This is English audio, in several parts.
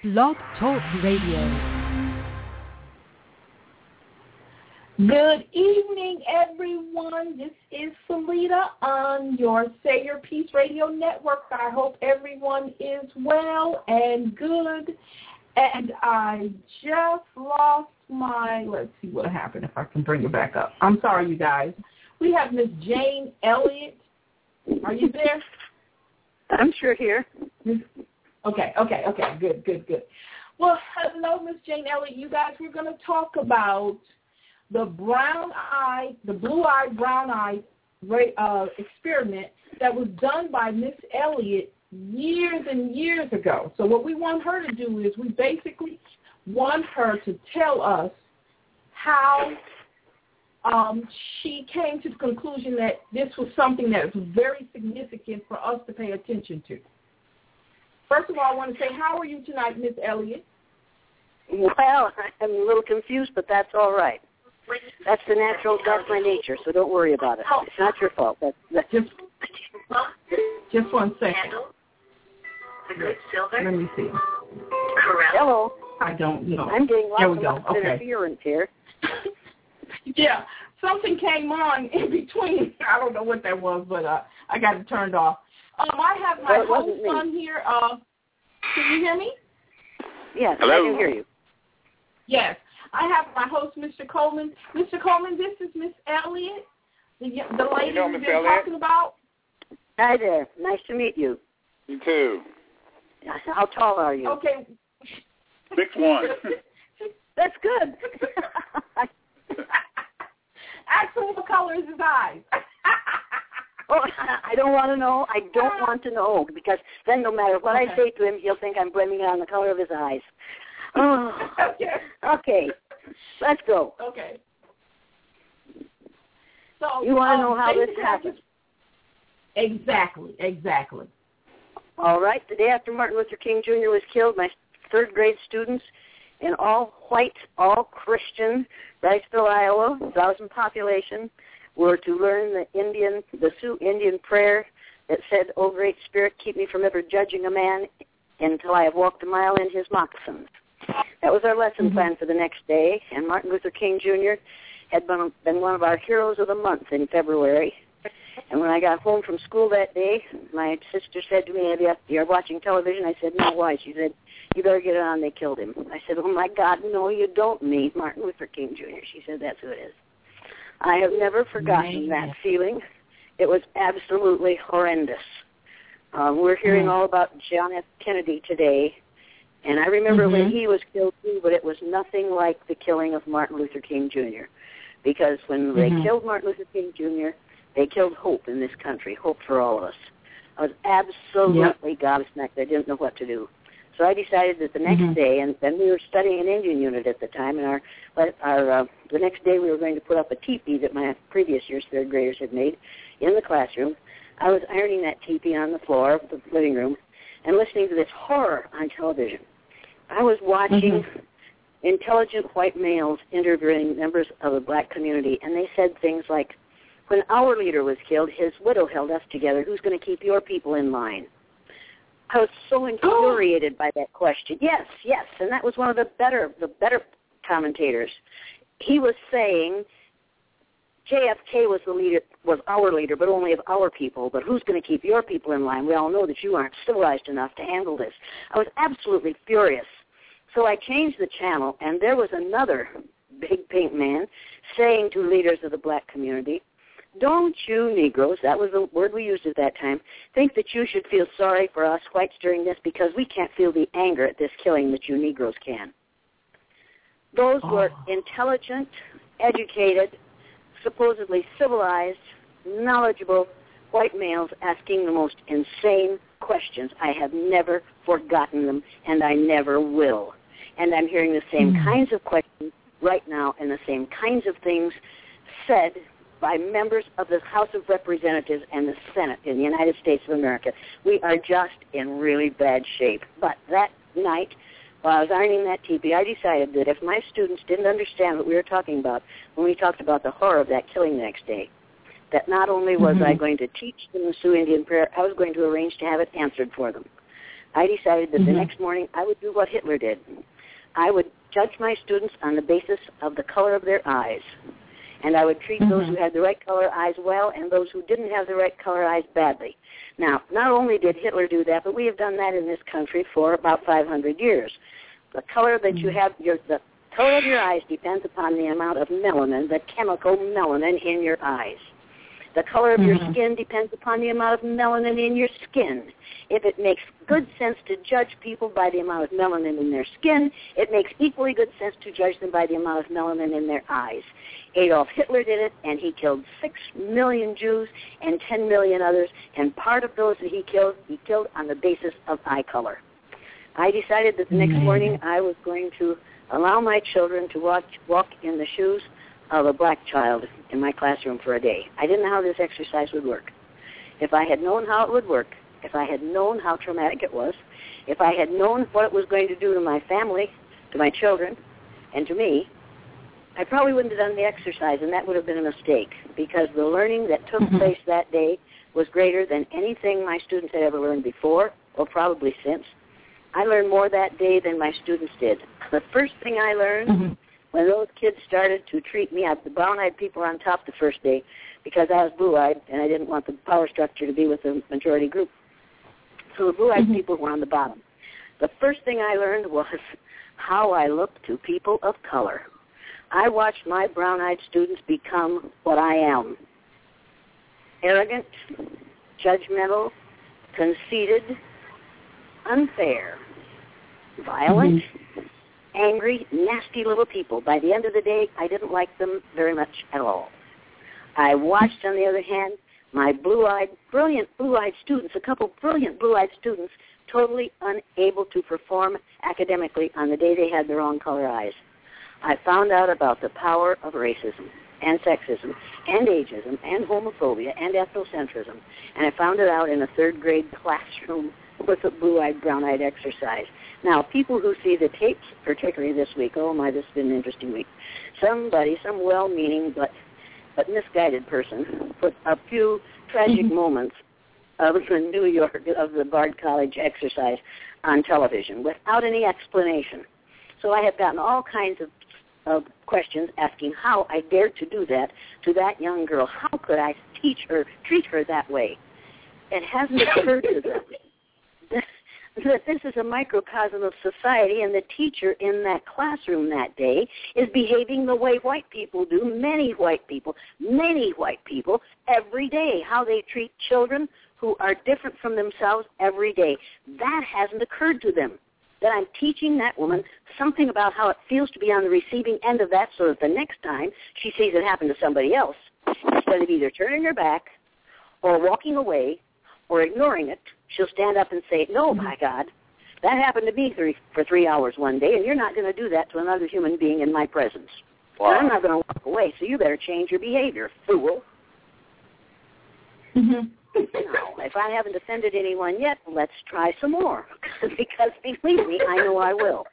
Blog Talk Radio. Good evening, everyone. This is Salita on your Say Your Peace Radio Network. I hope everyone is well and good. And I just lost my, let's see what happened if I can bring it back up. I'm sorry, you guys. We have Miss Jane Elliott. Are you there? I'm sure here. Okay, good. Well, hello, Miss Jane Elliott. You guys, we're going to talk about the blue-eyed, brown-eyed experiment that was done by Miss Elliott years and years ago. So what we want her to do is we basically want her to tell us how she came to the conclusion that this was something that was very significant for us to pay attention to. First of all, I want to say, how are you tonight, Miss Elliott? Well, I'm a little confused, but that's all right. That's my nature, so don't worry about it. It's not your fault. That's just one second. Let me see. Hello. I don't know. I'm getting lots of interference here. Yeah, something came on in between. I don't know what that was, but I got it turned off. I have my host on here. Can you hear me? Yes, hello? I can hear you. Yes, I have my host, Mr. Coleman. Mr. Coleman, this is Miss Elliott, the lady we've been talking about. Hi there. Nice to meet you. You too. How tall are you? Okay. 6'1". That's good. Ask him what color is his eyes. Oh, I don't want to know. I don't want to know, because then no matter what I say to him, he'll think I'm blaming it on the color of his eyes. Oh. Okay. Let's go. Okay. So you want to know how this happened? Exactly. All right. The day after Martin Luther King Jr. was killed, my third grade students in all white, all Christian, Riceville, Iowa, 1,000 population, were to learn the Sioux Indian prayer that said, "O Great Spirit, keep me from ever judging a man until I have walked a mile in his moccasins." That was our lesson plan for the next day, and Martin Luther King Jr. had been one of our heroes of the month in February. And when I got home from school that day, my sister said to me, "You're watching television?" I said, "No, why?" She said, "You better get it on, they killed him." I said, "Oh, my God, no, you don't mean Martin Luther King Jr." She said, "That's who it is." I have never forgotten that feeling. It was absolutely horrendous. We're hearing all about John F. Kennedy today, and I remember when he was killed too, but it was nothing like the killing of Martin Luther King Jr., because when they killed Martin Luther King Jr., they killed hope in this country, hope for all of us. I was absolutely gobsmacked. I didn't know what to do. So I decided that the next day, and then we were studying an Indian unit at the time, and the next day we were going to put up a teepee that my previous year's third graders had made in the classroom. I was ironing that teepee on the floor of the living room and listening to this horror on television. I was watching intelligent white males interviewing members of the black community, and they said things like, "When our leader was killed, his widow held us together. Who's going to keep your people in line?" I was so infuriated by that question. Yes, and that was one of the better commentators. He was saying JFK was our leader, but only of our people. But who's going to keep your people in line? We all know that you aren't civilized enough to handle this. I was absolutely furious. So I changed the channel, and there was another big pink man saying to leaders of the black community, "Don't you Negroes," that was the word we used at that time, "think that you should feel sorry for us whites during this, because we can't feel the anger at this killing that you Negroes can." Those were intelligent, educated, supposedly civilized, knowledgeable white males asking the most insane questions. I have never forgotten them, and I never will. And I'm hearing the same kinds of questions right now, and the same kinds of things said by members of the House of Representatives and the Senate in the United States of America. We are just in really bad shape. But that night, while I was ironing that teepee, I decided that if my students didn't understand what we were talking about when we talked about the horror of that killing the next day, that not only was I going to teach them the Sioux Indian prayer, I was going to arrange to have it answered for them. I decided that the next morning I would do what Hitler did. I would judge my students on the basis of the color of their eyes. And I would treat those who had the right color eyes well and those who didn't have the right color eyes badly. Now, not only did Hitler do that, but we have done that in this country for about 500 years. The color that you have, the color of your eyes depends upon the amount of melanin, the chemical melanin in your eyes. The color of your skin depends upon the amount of melanin in your skin. If it makes good sense to judge people by the amount of melanin in their skin, it makes equally good sense to judge them by the amount of melanin in their eyes. Adolf Hitler did it, and he killed 6 million Jews and 10 million others, and part of those that he killed on the basis of eye color. I decided that the next morning I was going to allow my children to walk in the shoes of a black child in my classroom for a day. I didn't know how this exercise would work. If I had known how it would work, if I had known how traumatic it was, if I had known what it was going to do to my family, to my children, and to me, I probably wouldn't have done the exercise, and that would have been a mistake, because the learning that took place that day was greater than anything my students had ever learned before, or probably since. I learned more that day than my students did. The first thing I learned when those kids started to treat me, the brown-eyed people were on top the first day because I was blue-eyed and I didn't want the power structure to be with the majority group. So the blue-eyed people were on the bottom. The first thing I learned was how I looked to people of color. I watched my brown-eyed students become what I am: arrogant, judgmental, conceited, unfair, violent, angry, nasty little people. By the end of the day, I didn't like them very much at all. I watched, on the other hand, my brilliant blue-eyed students, a couple brilliant blue-eyed students, totally unable to perform academically on the day they had the wrong color eyes. I found out about the power of racism and sexism and ageism and homophobia and ethnocentrism, and I found it out in a third-grade classroom with a blue-eyed, brown-eyed exercise. Now, people who see the tapes, particularly this week, oh my, this has been an interesting week. Some well-meaning but misguided person put a few tragic moments of the Bard College exercise on television without any explanation. So I have gotten all kinds of questions asking how I dared to do that to that young girl. How could I treat her that way? It hasn't occurred to them that this is a microcosm of society, and the teacher in that classroom that day is behaving the way white people do, many white people, every day, how they treat children who are different from themselves every day. That hasn't occurred to them, that I'm teaching that woman something about how it feels to be on the receiving end of that, so that the next time she sees it happen to somebody else, instead of either turning her back or walking away or ignoring it, she'll stand up and say, no, my God, that happened to me for 3 hours one day, and you're not going to do that to another human being in my presence. Wow. And I'm not going to walk away, so you better change your behavior, fool. Now, if I haven't offended anyone yet, let's try some more, because believe me, I know I will.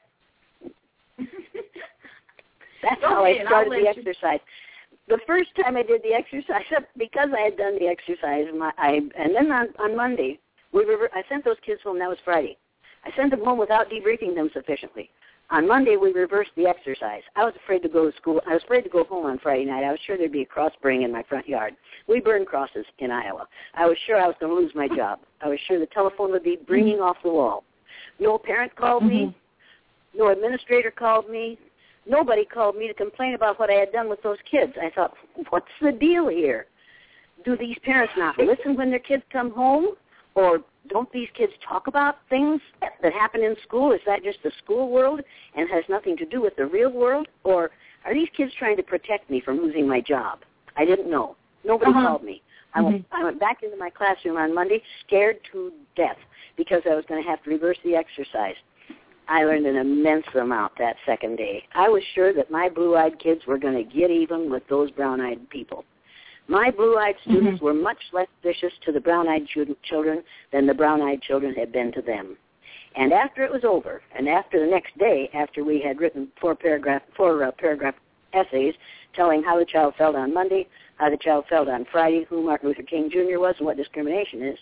That's how I started the exercise. The first time I did the exercise, because I had done the exercise, and then on Monday, I sent those kids home. That was Friday. I sent them home without debriefing them sufficiently. On Monday, we reversed the exercise. I was afraid to go to school. I was afraid to go home on Friday night. I was sure there'd be a cross burning in my front yard. We burn crosses in Iowa. I was sure I was going to lose my job. I was sure the telephone would be ringing off the wall. No parent called me. No administrator called me. Nobody called me to complain about what I had done with those kids. I thought, what's the deal here? Do these parents not listen when their kids come home? Or don't these kids talk about things that happen in school? Is that just the school world and has nothing to do with the real world? Or are these kids trying to protect me from losing my job? I didn't know. Nobody called me. I went back into my classroom on Monday scared to death because I was going to have to reverse the exercise. I learned an immense amount that second day. I was sure that my blue-eyed kids were going to get even with those brown-eyed people. My blue-eyed students were much less vicious to the brown-eyed children than the brown-eyed children had been to them. And after it was over, and after the next day, after we had written four paragraph essays telling how the child felt on Monday, how the child felt on Friday, who Martin Luther King Jr. was, and what discrimination is,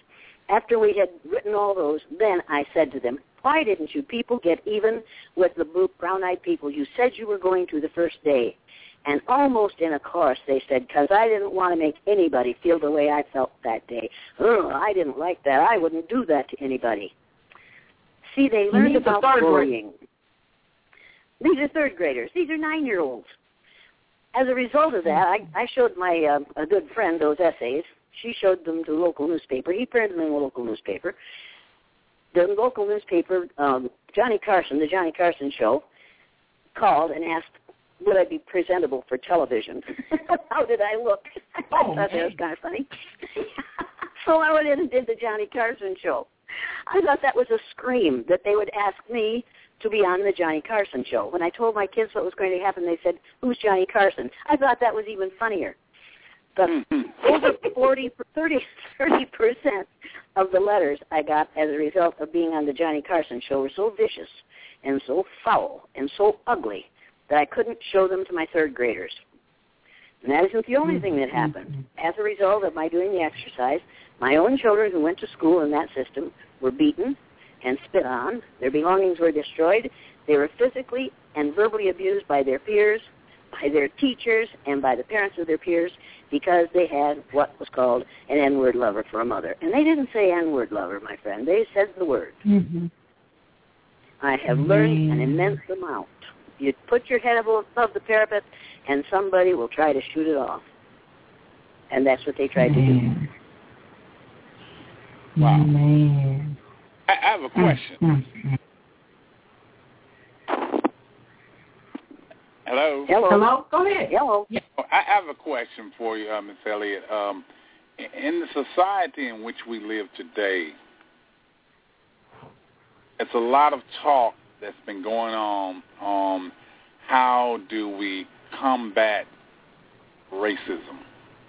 After we had written all those, then I said to them, why didn't you people get even with the brown-eyed people you said you were going to the first day? And almost in a chorus they said, because I didn't want to make anybody feel the way I felt that day. Oh, I didn't like that. I wouldn't do that to anybody. See, they learned about bullying. These are third graders. These are 9-year-olds. As a result of that, I showed my a good friend those essays. She showed them to the local newspaper. He printed them in the local newspaper. The local newspaper, Johnny Carson, the Johnny Carson Show, called and asked, would I be presentable for television? How did I look? I thought that was kind of funny. So I went in and did the Johnny Carson Show. I thought that was a scream that they would ask me to be on the Johnny Carson Show. When I told my kids what was going to happen, they said, who's Johnny Carson? I thought that was even funnier. But over 30% of the letters I got as a result of being on the Johnny Carson Show were so vicious and so foul and so ugly that I couldn't show them to my third graders. And that isn't the only thing that happened. As a result of my doing the exercise, my own children who went to school in that system were beaten and spit on. Their belongings were destroyed. They were physically and verbally abused by their peers, by their teachers, and by the parents of their peers because they had what was called an N-word lover for a mother. And they didn't say N-word lover, my friend. They said the word. Mm-hmm. I have learned an immense amount. You put your head above the parapet, and somebody will try to shoot it off. And that's what they tried to do. Wow. Man. I have a question. Hello? Hello? Go ahead. Hello. I have a question for you, Ms. Elliott. In the society in which we live today, it's a lot of talk that's been going on how do we combat racism.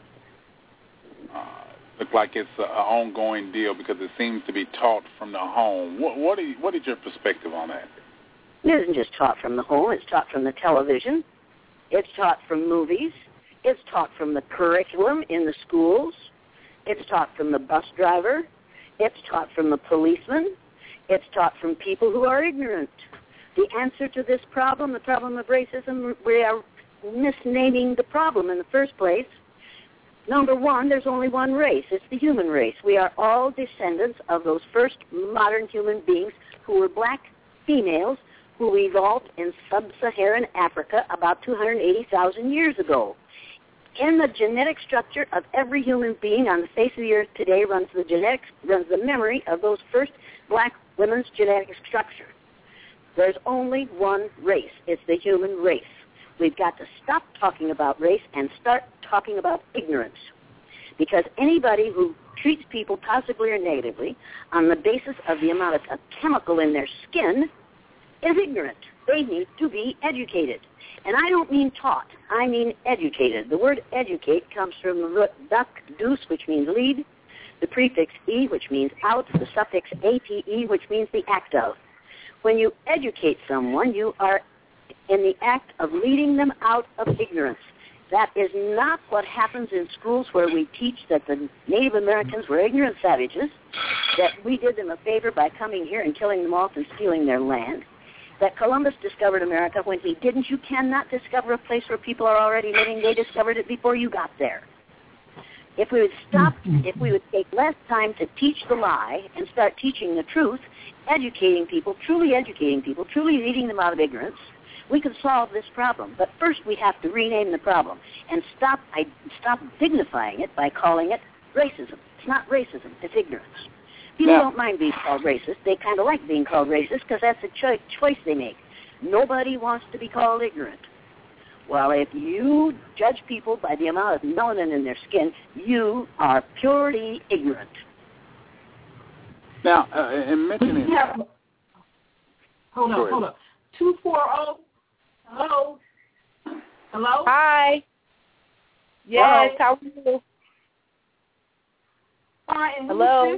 Look like it's an ongoing deal because it seems to be taught from the home. What is your perspective on that? It isn't just taught from the home. It's taught from the television. It's taught from movies. It's taught from the curriculum in the schools. It's taught from the bus driver. It's taught from the policeman. It's taught from people who are ignorant. The answer to this problem, the problem of racism, we are misnaming the problem in the first place. Number one, there's only one race. It's the human race. We are all descendants of those first modern human beings who were black females who evolved in sub-Saharan Africa about 280,000 years ago. In the genetic structure of every human being on the face of the earth today runs the memory of those first black women's genetic structure. There's only one race. It's the human race. We've got to stop talking about race and start talking about ignorance. Because anybody who treats people positively or negatively on the basis of the amount of a chemical in their skin is ignorant. They need to be educated. And I don't mean taught. I mean educated. The word educate comes from the root duck, deuce, which means lead, the prefix e, which means out, the suffix ate, which means the act of. When you educate someone, you are in the act of leading them out of ignorance. That is not what happens in schools where we teach that the Native Americans were ignorant savages, that we did them a favor by coming here and killing them off and stealing their land, that Columbus discovered America when he didn't. You cannot discover a place where people are already living. They discovered it before you got there. If we would stop, if we would take less time to teach the lie and start teaching the truth, educating people, truly leading them out of ignorance, we could solve this problem. But first we have to rename the problem and stop dignifying it by calling it racism. It's not racism, it's ignorance. People don't mind being called racist. They kind of like being called racist because that's a choice they make. Nobody wants to be called ignorant. Well, if you judge people by the amount of melanin in their skin, you are purely ignorant. Now, in mentioning... Hold on. 240. Hello? Hello? Hi. Yes, how are you? Fine. Hello.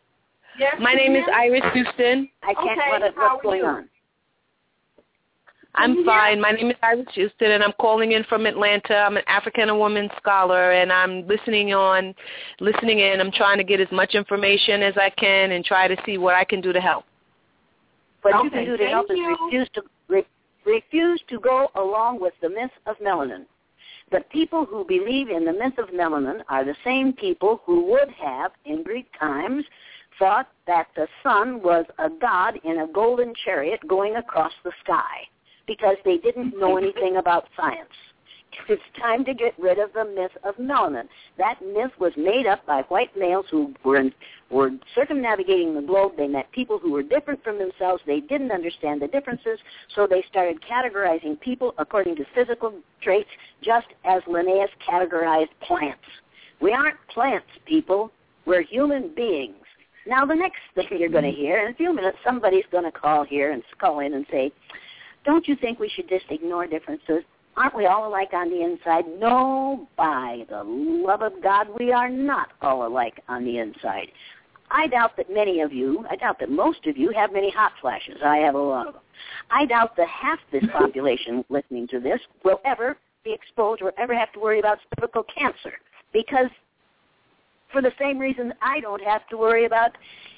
Yes, my name is Iris Houston. I can't. What's going on? I'm fine. My name is Iris Houston, and I'm calling in from Atlanta. I'm an African woman scholar, and I'm listening in. I'm trying to get as much information as I can and try to see what I can do to help. What you can do to help is refuse to go along with the myth of melanin. The people who believe in the myth of melanin are the same people who would have, in Greek times, thought that the sun was a god in a golden chariot going across the sky, because they didn't know anything about science. It's time to get rid of the myth of melanin. That myth was made up by white males who were circumnavigating the globe. They met people who were different from themselves. They didn't understand the differences, so they started categorizing people according to physical traits, just as Linnaeus categorized plants. We aren't plants, people. We're human beings. Now, the next thing you're going to hear, in a few minutes, somebody's going to call in and say, don't you think we should just ignore differences? Aren't we all alike on the inside? No, by the love of God, we are not all alike on the inside. I doubt that most of you have many hot flashes. I have a lot of them. I doubt that half this population listening to this will ever be exposed or ever have to worry about cervical cancer, because for the same reason I don't have to worry about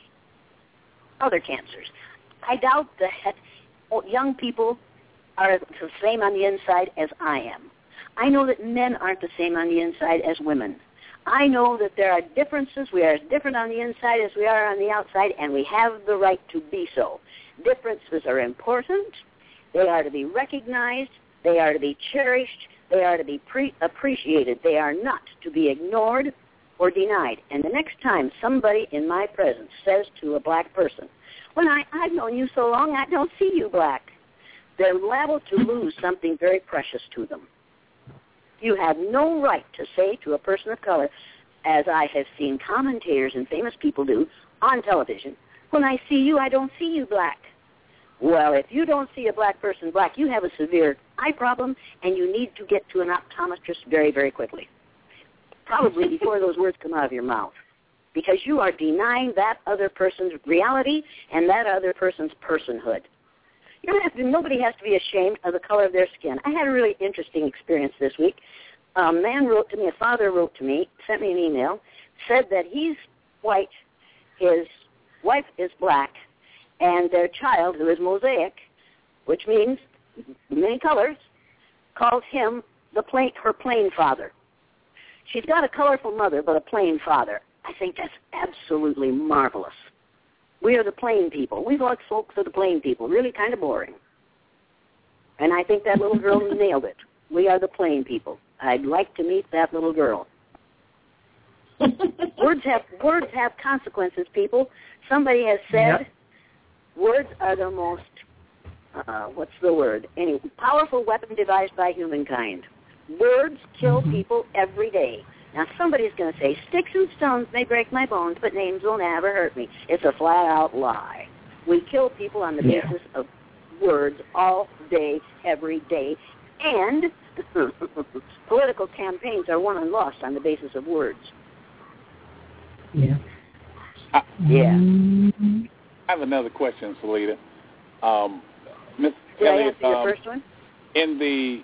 other cancers. I doubt that young people are the same on the inside as I am. I know that men aren't the same on the inside as women. I know that there are differences. We are as different on the inside as we are on the outside, and we have the right to be so. Differences are important. They are to be recognized. They are to be cherished. They are to be appreciated. They are not to be ignored or denied. And the next time somebody in my presence says to a black person, when I've known you so long, I don't see you black, they're liable to lose something very precious to them. You have no right to say to a person of color, as I have seen commentators and famous people do on television, when I see you, I don't see you black. Well, if you don't see a black person black, you have a severe eye problem, and you need to get to an optometrist very, very quickly, probably before those words come out of your mouth, because you are denying that other person's reality and that other person's personhood. Nobody has to be ashamed of the color of their skin. I had a really interesting experience this week. A father wrote to me, sent me an email, said that he's white, his wife is black, and their child, who is mosaic, which means many colors, calls him her plain father. She's got a colorful mother, but a plain father. I think that's absolutely marvelous. We are the plain people. We like folks are the plain people. Really kind of boring. And I think that little girl nailed it. We are the plain people. I'd like to meet that little girl. Words have consequences, people. Somebody has said words are the most, powerful weapon devised by humankind. Words kill people every day. Now, somebody's going to say, sticks and stones may break my bones, but names will never hurt me. It's a flat-out lie. We kill people on the basis of words all day, every day, and political campaigns are won and lost on the basis of words. I have another question, Salita. Miss Did Elliott, I answer your first one? Did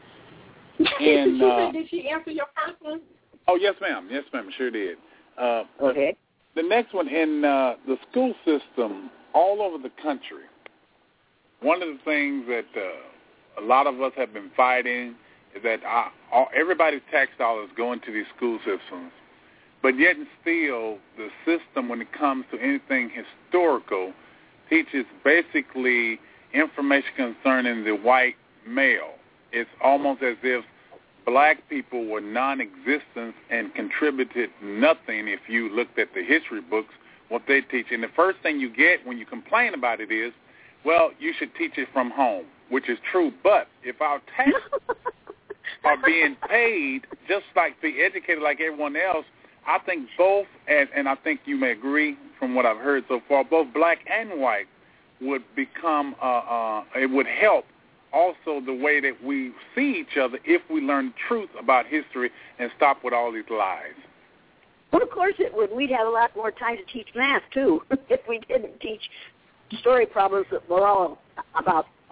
she answer your first one? Oh, yes, ma'am. Yes, ma'am. Sure did. Okay. The next one, in the school system all over the country, one of the things that a lot of us have been fighting is that everybody's tax dollars go into these school systems, but yet and still the system, when it comes to anything historical, teaches basically information concerning the white male. It's almost as if black people were non-existent and contributed nothing if you looked at the history books, what they teach. And the first thing you get when you complain about it is, well, you should teach it from home, which is true. But if our taxes are being paid just like be educated like everyone else, I think both, and I think you may agree from what I've heard so far, both black and white would become, it would help also the way that we see each other if we learn the truth about history and stop with all these lies. Well, of course it would. We'd have a lot more time to teach math, too, if we didn't teach story problems that were all about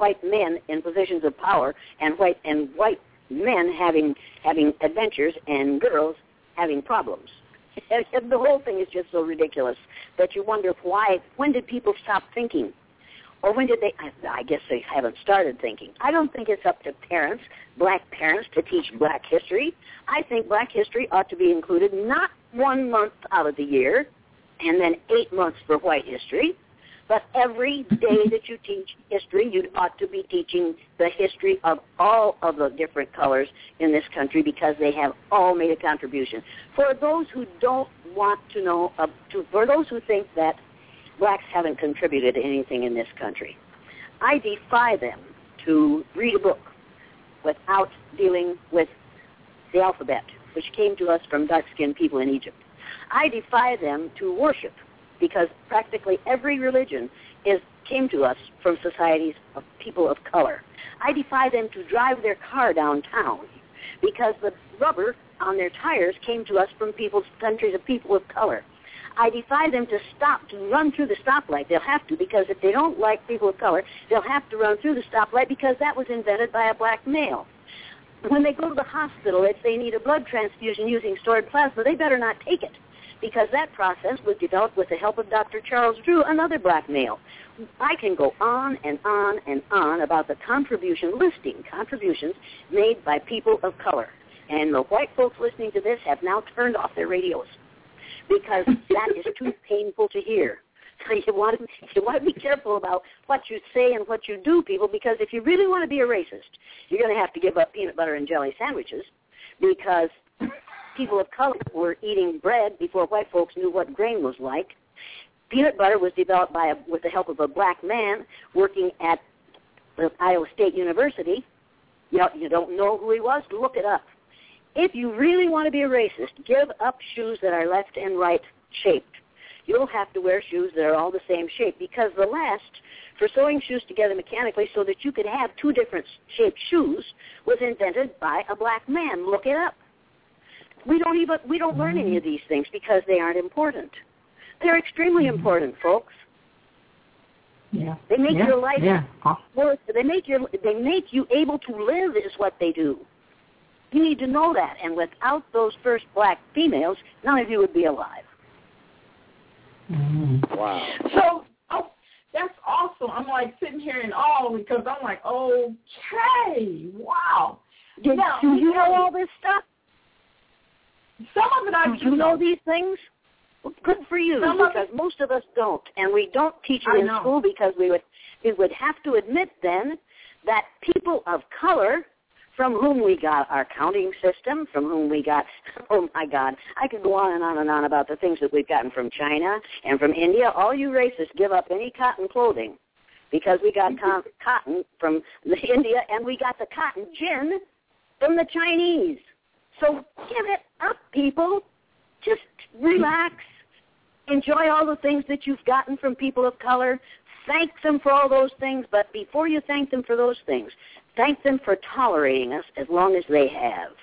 white men in positions of power and white men having adventures and girls having problems. The whole thing is just so ridiculous that you wonder when did people stop thinking? Or when did they, I guess they haven't started thinking. I don't think it's up to parents, black parents, to teach black history. I think black history ought to be included not 1 month out of the year and then 8 months for white history, but every day that you teach history, you ought to be teaching the history of all of the different colors in this country because they have all made a contribution. For those who don't want to know, for those who think that blacks haven't contributed anything in this country, I defy them to read a book without dealing with the alphabet, which came to us from dark-skinned people in Egypt. I defy them to worship, because practically every religion came to us from societies of people of color. I defy them to drive their car downtown, because the rubber on their tires came to us from countries of people of color. I defy them to run through the stoplight. They'll have to, because if they don't like people of color, they'll have to run through the stoplight because that was invented by a black male. When they go to the hospital, if they need a blood transfusion using stored plasma, they better not take it, because that process was developed with the help of Dr. Charles Drew, another black male. I can go on and on and on about the contributions made by people of color. And the white folks listening to this have now turned off their radios because that is too painful to hear. So you want to be careful about what you say and what you do, people, because if you really want to be a racist, you're going to have to give up peanut butter and jelly sandwiches, because people of color were eating bread before white folks knew what grain was like. Peanut butter was developed with the help of a black man working at Iowa State University. You don't know who he was? Look it up. If you really want to be a racist, give up shoes that are left and right shaped. You'll have to wear shoes that are all the same shape, because the last for sewing shoes together mechanically so that you could have two different shaped shoes was invented by a black man. Look it up. We don't learn any of these things because they aren't important. They're extremely important, folks. Yeah. They make your life worse. They make you able to live is what they do. You need to know that. And without those first black females, none of you would be alive. Wow. So, that's awesome. I'm like sitting here in awe because I'm like, okay, wow. Do you know all this stuff? Some of it I do. Do you know these things? Well, good for you, because most of us don't, and we don't teach it in school because we would have to admit then that people of color, from whom we got our counting system, from whom we got, oh my God, I could go on and on and on about the things that we've gotten from China and from India. All you racists give up any cotton clothing because we got cotton from India, and we got the cotton gin from the Chinese. So give it up, people. Just relax. Enjoy all the things that you've gotten from people of color. Thank them for all those things, but before you thank them for those things, thank them for tolerating us as long as they have.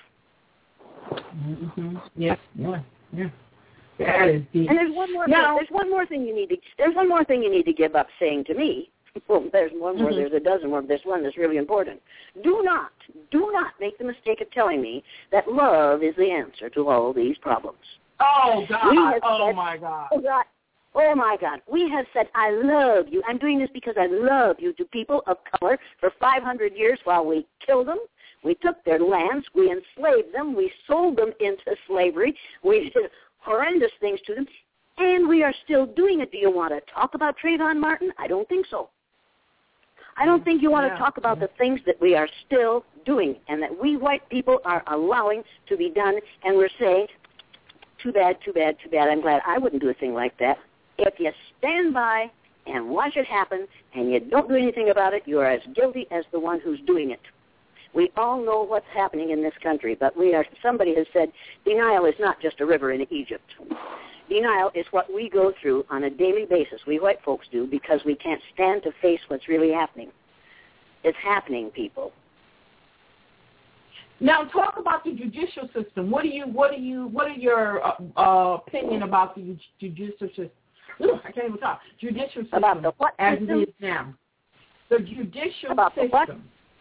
Mm-hmm. Yeah. That is deep. And there's one more thing you need to give up saying to me. Well, there's one more. There's a dozen more. There's one that's really important. Do not make the mistake of telling me that love is the answer to all these problems. Oh, God. My God. Oh, my God. We have said, I love you. I'm doing this because I love you to people of color for 500 years while we killed them. We took their lands. We enslaved them. We sold them into slavery. We did horrendous things to them. And we are still doing it. Do you want to talk about Trayvon Martin? I don't think so. I don't think you want to talk about the things that we are still doing and that we white people are allowing to be done, and we're saying, too bad, too bad, too bad. I'm glad I wouldn't do a thing like that. If you stand by and watch it happen and you don't do anything about it, you are as guilty as the one who's doing it. We all know what's happening in this country, but somebody has said denial is not just a river in Egypt. Denial is what we go through on a daily basis, we white folks do, because we can't stand to face what's really happening. It's happening, people. Now, talk about the judicial system. What are your opinion about the judicial system? I can't even talk. Judicial system about the what as system? it is now. The judicial About system. The what?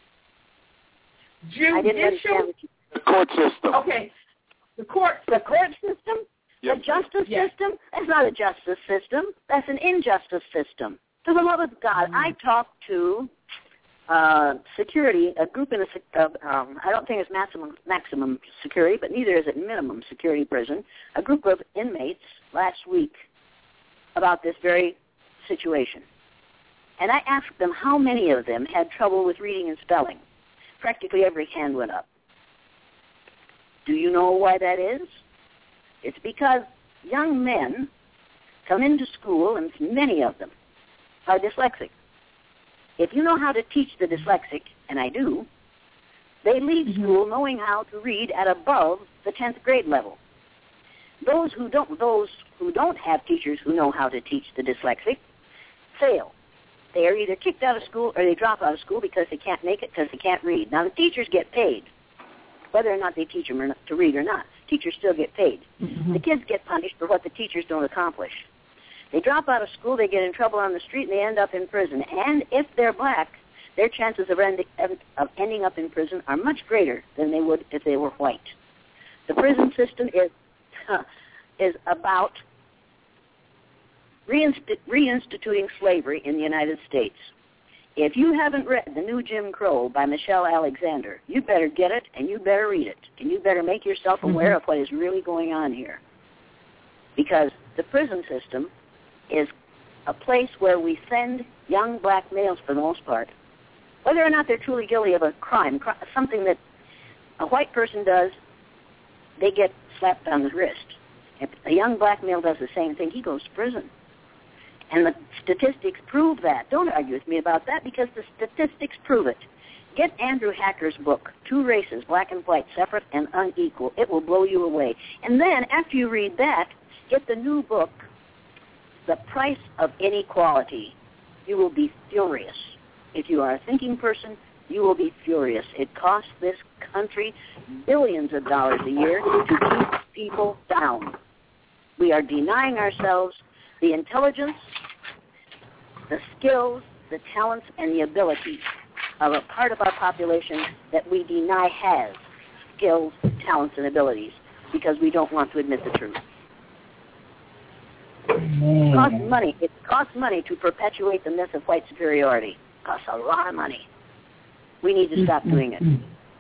I didn't understand. The court system. Okay. The court system. The court system? Yes, the justice yes. system? That's not a justice system. That's an injustice system. For the love of God, I talked to security, a group in I don't think it's maximum security, but neither is it minimum security prison, a group of inmates last week about this very situation. And I asked them how many of them had trouble with reading and spelling. Practically every hand went up. Do you know why that is? It's because young men come into school, and many of them are dyslexic. If you know how to teach the dyslexic, and I do, they leave school knowing how to read at above the 10th grade level. Those who don't have teachers who know how to teach the dyslexic fail. They are either kicked out of school or they drop out of school because they can't make it because they can't read. Now, the teachers get paid, whether or not they teach them to read or not. Teachers still get paid. The kids get punished for what the teachers don't accomplish. They drop out of school, they get in trouble on the street, and they end up in prison. And if they're black, their chances of ending up in prison are much greater than they would if they were white. The prison system is about reinstituting slavery in the United States. If you haven't read The New Jim Crow by Michelle Alexander, you better get it and you better read it. And you better make yourself aware of what is really going on here. Because the prison system is a place where we send young black males, for the most part, whether or not they're truly guilty of a crime, something that a white person does, they get slapped on the wrist. If a young black male does the same thing, he goes to prison. And the statistics prove that. Don't argue with me about that because the statistics prove it. Get Andrew Hacker's book, Two Races, Black and White, Separate and Unequal. It will blow you away. And then, after you read that, get the new book, The Price of Inequality. You will be furious. If you are a thinking person, you will be furious. It costs this country billions of dollars a year to keep people down. We are denying ourselves the intelligence, the skills, the talents, and the abilities of a part of our population that we deny has skills, talents, and abilities because we don't want to admit the truth. It costs money. It costs money to perpetuate the myth of white superiority. It costs a lot of money. We need to stop doing it.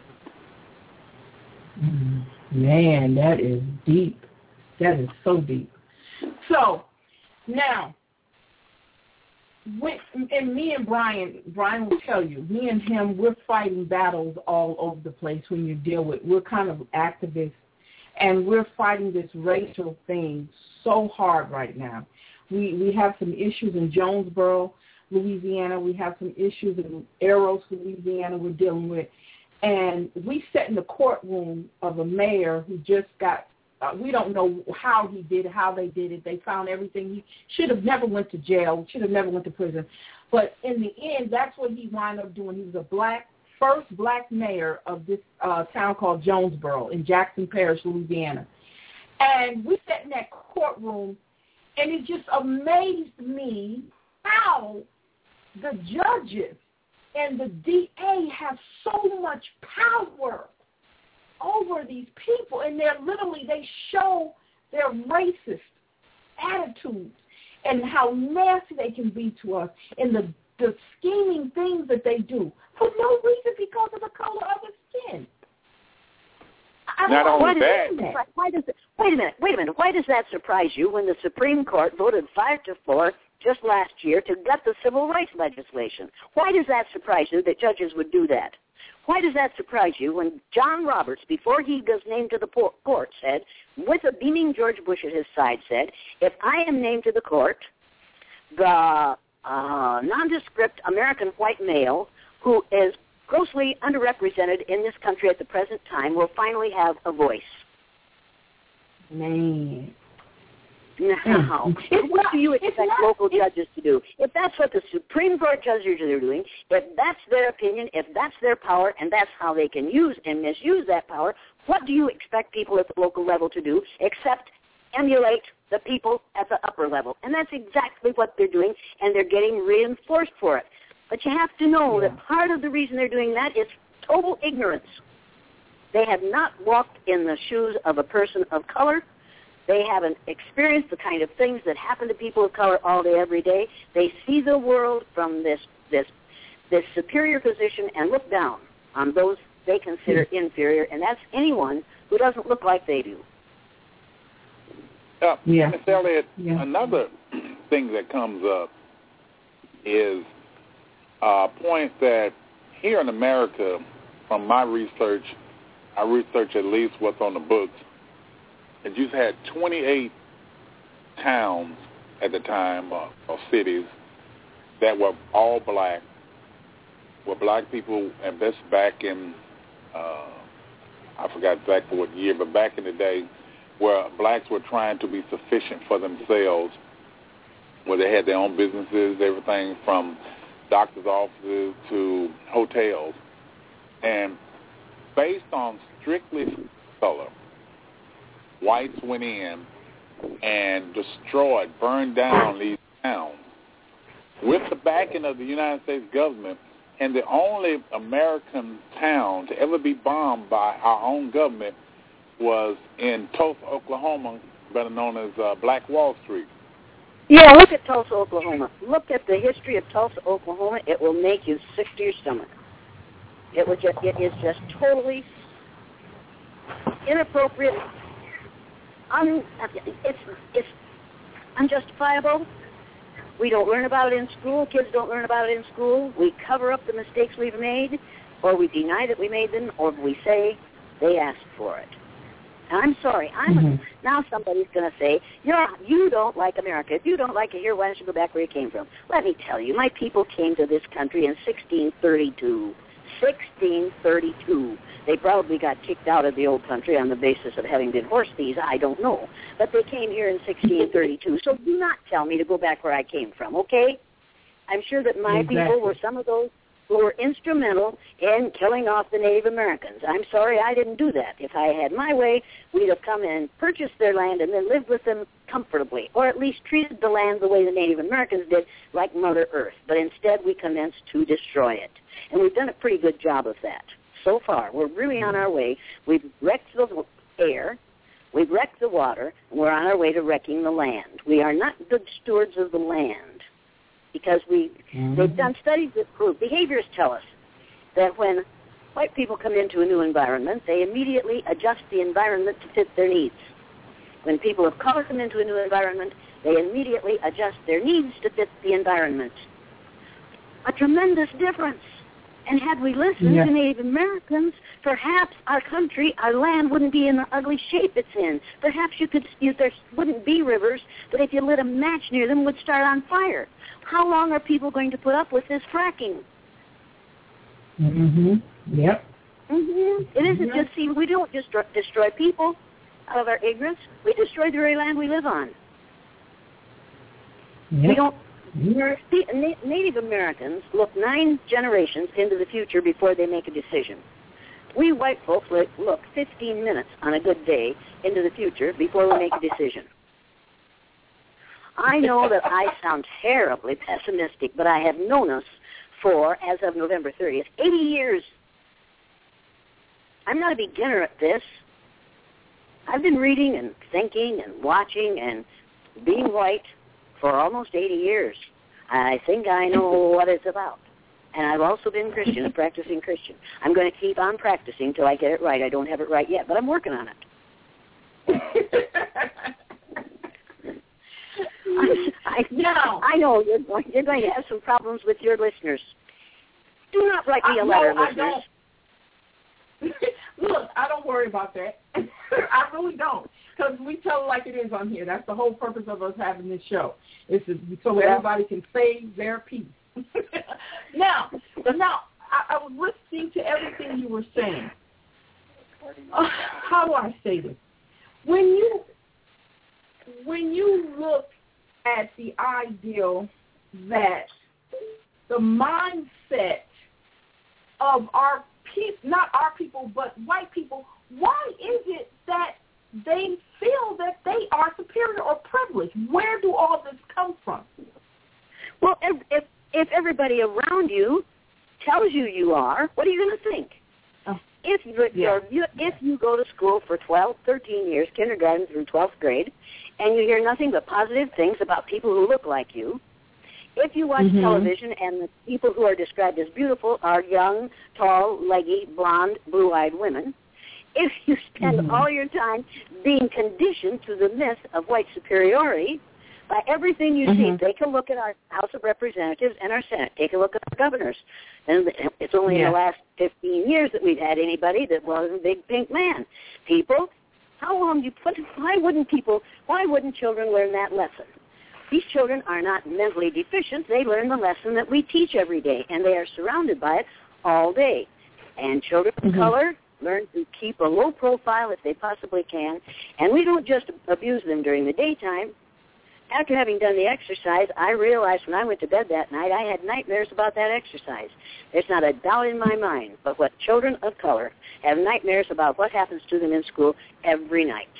Man, that is deep. That is so deep. So, now, and me and Brian will tell you, me and him, we're fighting battles all over the place when you deal with, we're kind of activists, and we're fighting this racial thing so hard right now. We have some issues in Jonesboro, Louisiana. We have some issues in Eros, Louisiana we're dealing with. And we sat in the courtroom of a mayor who just got, we don't know how he did it, how they did it. They found everything. He should have never went to jail, should have never went to prison. But in the end, that's what he wound up doing. He was a first black mayor of this town called Jonesboro in Jackson Parish, Louisiana. And we sat in that courtroom, and it just amazed me how the judges and the DA have so much power over these people, and they show their racist attitudes and how nasty they can be to us and the scheming things that they do for no reason because of the color of their skin. Not only that. Wait a minute. Why does that surprise you when the Supreme Court voted 5-4 just last year to gut the civil rights legislation? Why does that surprise you that judges would do that? Why does that surprise you when John Roberts, before he was named to the court, said, with a beaming George Bush at his side, said, if I am named to the court, the nondescript American white male who is grossly underrepresented in this country at the present time will finally have a voice. Man. Now, what do you expect local judges to do? If that's what the Supreme Court judges are doing, if that's their opinion, if that's their power, and that's how they can use and misuse that power, what do you expect people at the local level to do except emulate the people at the upper level? And that's exactly what they're doing, and they're getting reinforced for it. But you have to know that part of the reason they're doing that is total ignorance. They have not walked in the shoes of a person of color. They haven't experienced the kind of things that happen to people of color all day, every day. They see the world from this superior position and look down on those they consider inferior, and that's anyone who doesn't look like they do. Ms. Elliott, another thing that comes up is a point that here in America, from my research, I research at least what's on the books, and you've had 28 towns at the time, or cities, that were all black, where black people, and that's back in, I forgot exactly what year, but back in the day, where blacks were trying to be sufficient for themselves, where they had their own businesses, everything from doctor's offices to hotels. And based on strictly color, whites went in and destroyed, burned down these towns with the backing of the United States government, and the only American town to ever be bombed by our own government was in Tulsa, Oklahoma, better known as Black Wall Street. Yeah, look at Tulsa, Oklahoma. Look at the history of Tulsa, Oklahoma. It will make you sick to your stomach. It is just totally inappropriate. It's unjustifiable. We don't learn about it in school. Kids don't learn about it in school. We cover up the mistakes we've made, or we deny that we made them, or we say they asked for it. And I'm sorry. Now somebody's going to say, you don't like America. If you don't like it here, why don't you go back where you came from? Let me tell you, my people came to this country in 1632. 1632. They probably got kicked out of the old country on the basis of having been horse thieves. I don't know. But they came here in 1632. So do not tell me to go back where I came from, okay? I'm sure that my people were some of those who were instrumental in killing off the Native Americans. I'm sorry I didn't do that. If I had my way, we'd have come and purchased their land and then lived with them comfortably, or at least treated the land the way the Native Americans did, like Mother Earth. But instead, we commenced to destroy it. And we've done a pretty good job of that so far. We're really on our way. We've wrecked the air. We've wrecked the water. And we're on our way to wrecking the land. We are not good stewards of the land because they've done studies that prove, behaviorists tell us, that when white people come into a new environment, they immediately adjust the environment to fit their needs. When people of color come into a new environment, they immediately adjust their needs to fit the environment. A tremendous difference. And had we listened to Native Americans, perhaps our country, our land wouldn't be in the ugly shape it's in. Perhaps there wouldn't be rivers, but if you lit a match near them, would start on fire. How long are people going to put up with this fracking? Yep. It isn't just, we don't just destroy people out of our ignorance. We destroy the very land we live on. We don't. Native Americans look 9 generations into the future before they make a decision. We white folks look 15 minutes on a good day into the future before we make a decision. I know that I sound terribly pessimistic, but I have known us for, as of November 30th, 80 years. I'm not a beginner at this. I've been reading and thinking and watching and being white for almost 80 years. I think I know what it's about. And I've also been Christian, a practicing Christian. I'm going to keep on practicing till I get it right. I don't have it right yet, but I'm working on it. I know you're going to have some problems with your listeners. Do not write me a letter, listeners. Look, I don't worry about that. I really don't, because we tell it like it is on here. That's the whole purpose of us having this show, is so everybody can save their peace. Now, I was listening to everything you were saying. How do I say this? When you look at the ideal that the mindset of our people, not our people, but white people, why is it that they feel that they are superior or privileged? Where do all this come from? Well, If everybody around you tells you you are, what are you going to think? Oh. If you go to school for 12, 13 years, kindergarten through 12th grade, and you hear nothing but positive things about people who look like you, if you watch television and the people who are described as beautiful are young, tall, leggy, blonde, blue-eyed women, if you spend all your time being conditioned to the myth of white superiority, by everything you see, take a look at our House of Representatives and our Senate. Take a look at our governors. And it's only in the last 15 years that we've had anybody that wasn't a big pink man. People, how long do you put? Why wouldn't children learn that lesson? These children are not mentally deficient. They learn the lesson that we teach every day, and they are surrounded by it all day. And children of color learn to keep a low profile if they possibly can. And we don't just abuse them during the daytime. After having done the exercise, I realized when I went to bed that night, I had nightmares about that exercise. There's not a doubt in my mind but what children of color have nightmares about what happens to them in school every night.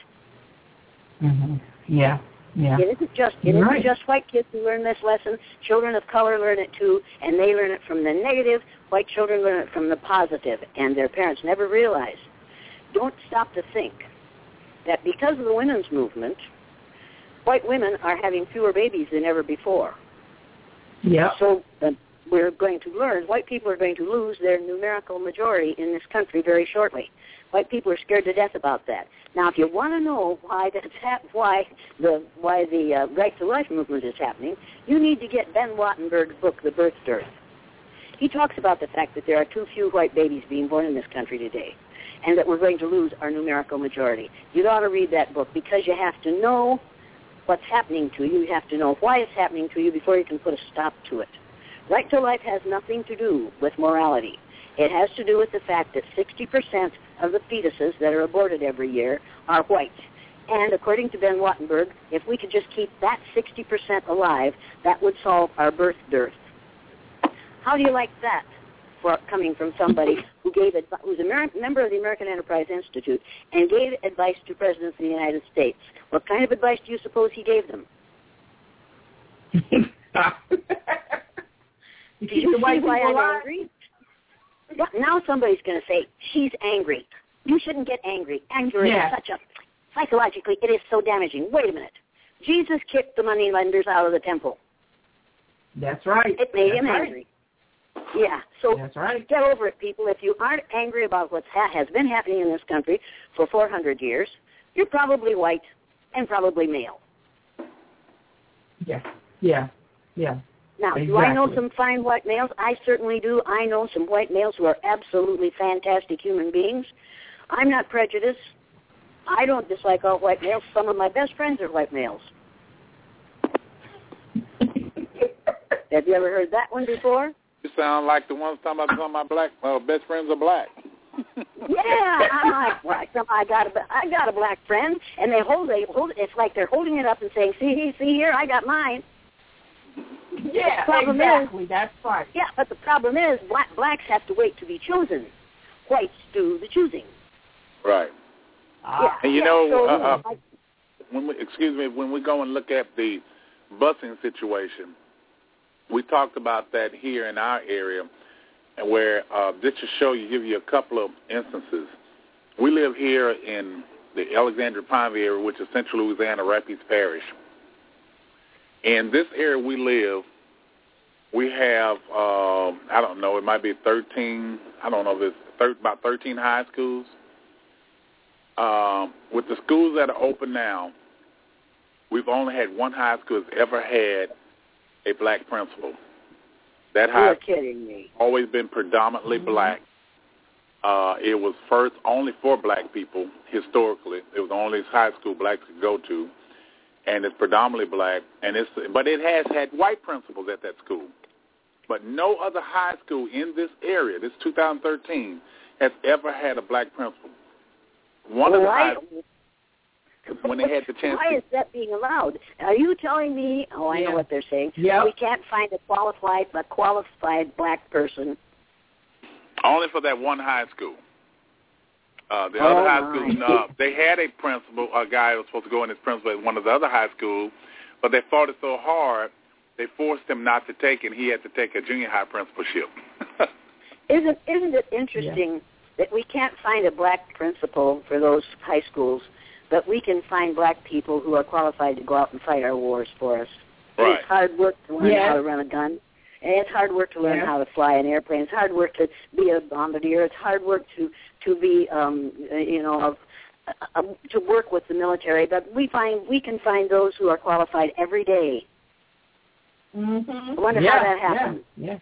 Yeah. It isn't just white kids who learn this lesson. Children of color learn it too, and they learn it from the negative. White children learn it from the positive, and their parents never realize. Don't stop to think that because of the women's movement, white women are having fewer babies than ever before. Yeah. So we're going to learn, white people are going to lose their numerical majority in this country very shortly. White people are scared to death about that. Now, if you want to know why the Right to Life movement is happening, you need to get Ben Wattenberg's book, The Birth Dearth. He talks about the fact that there are too few white babies being born in this country today, and that we're going to lose our numerical majority. You ought to read that book because you have to know what's happening to you. You have to know why it's happening to you before you can put a stop to it. Right to Life has nothing to do with morality. It has to do with the fact that 60% of the fetuses that are aborted every year are white. And according to Ben Wattenberg, if we could just keep that 60% alive, that would solve our birth dearth. How do you like that for coming from somebody who's a member of the American Enterprise Institute and gave advice to presidents of the United States? What kind of advice do you suppose he gave them? You see why I'm angry? Now somebody's going to say, she's angry. You shouldn't get angry. Anger is psychologically, it is so damaging. Wait a minute. Jesus kicked the moneylenders out of the temple. That's right. It made him angry. Yeah, so that's right. Get over it, people. If you aren't angry about what has been happening in this country for 400 years, you're probably white and probably male. Yeah. Now, exactly. Do I know some fine white males? I certainly do. I know some white males who are absolutely fantastic human beings. I'm not prejudiced. I don't dislike all white males. Some of my best friends are white males. Have you ever heard that one before? You sound like the ones talking about some of my black best friends are black. Yeah, I'm like, well, I got a black friend, and they hold it. It's like they're holding it up and saying, see here, I got mine. Yeah, exactly. That's right. Yeah, but the problem is blacks have to wait to be chosen. Whites do the choosing. Right. Yeah. And you know, when we go and look at the busing situation, we talked about that here in our area, and where just to give you a couple of instances. We live here in the Alexandria Pineville area, which is Central Louisiana, Rapides Parish. In this area we live, we have, I don't know, it might be 13, I don't know if it's about 13 high schools. With the schools that are open now, we've only had one high school that's ever had a black principal. That high school has always been predominantly black. It was first only for black people historically. It was the only high school blacks could go to. And it's predominantly black, but it has had white principals at that school. But no other high school in this area, this 2013, has ever had a black principal. One of the high schools, when they had the chance. Why is that being allowed? Are you telling me? Oh, I know what they're saying. Yep. We can't find a qualified black person. Only for that one high school. The other high schools, they had a principal, a guy who was supposed to go in as principal at one of the other high schools, but they fought it so hard they forced him not to take, and he had to take a junior high principalship. Isn't it interesting that we can't find a black principal for those high schools, but we can find black people who are qualified to go out and fight our wars for us? Right. It's hard work to learn how to run a gun. And it's hard work to learn how to fly an airplane. It's hard work to be a bombardier. It's hard work to be, to work with the military. But we can find those who are qualified every day. Mm-hmm. I wonder how that happened. Yeah.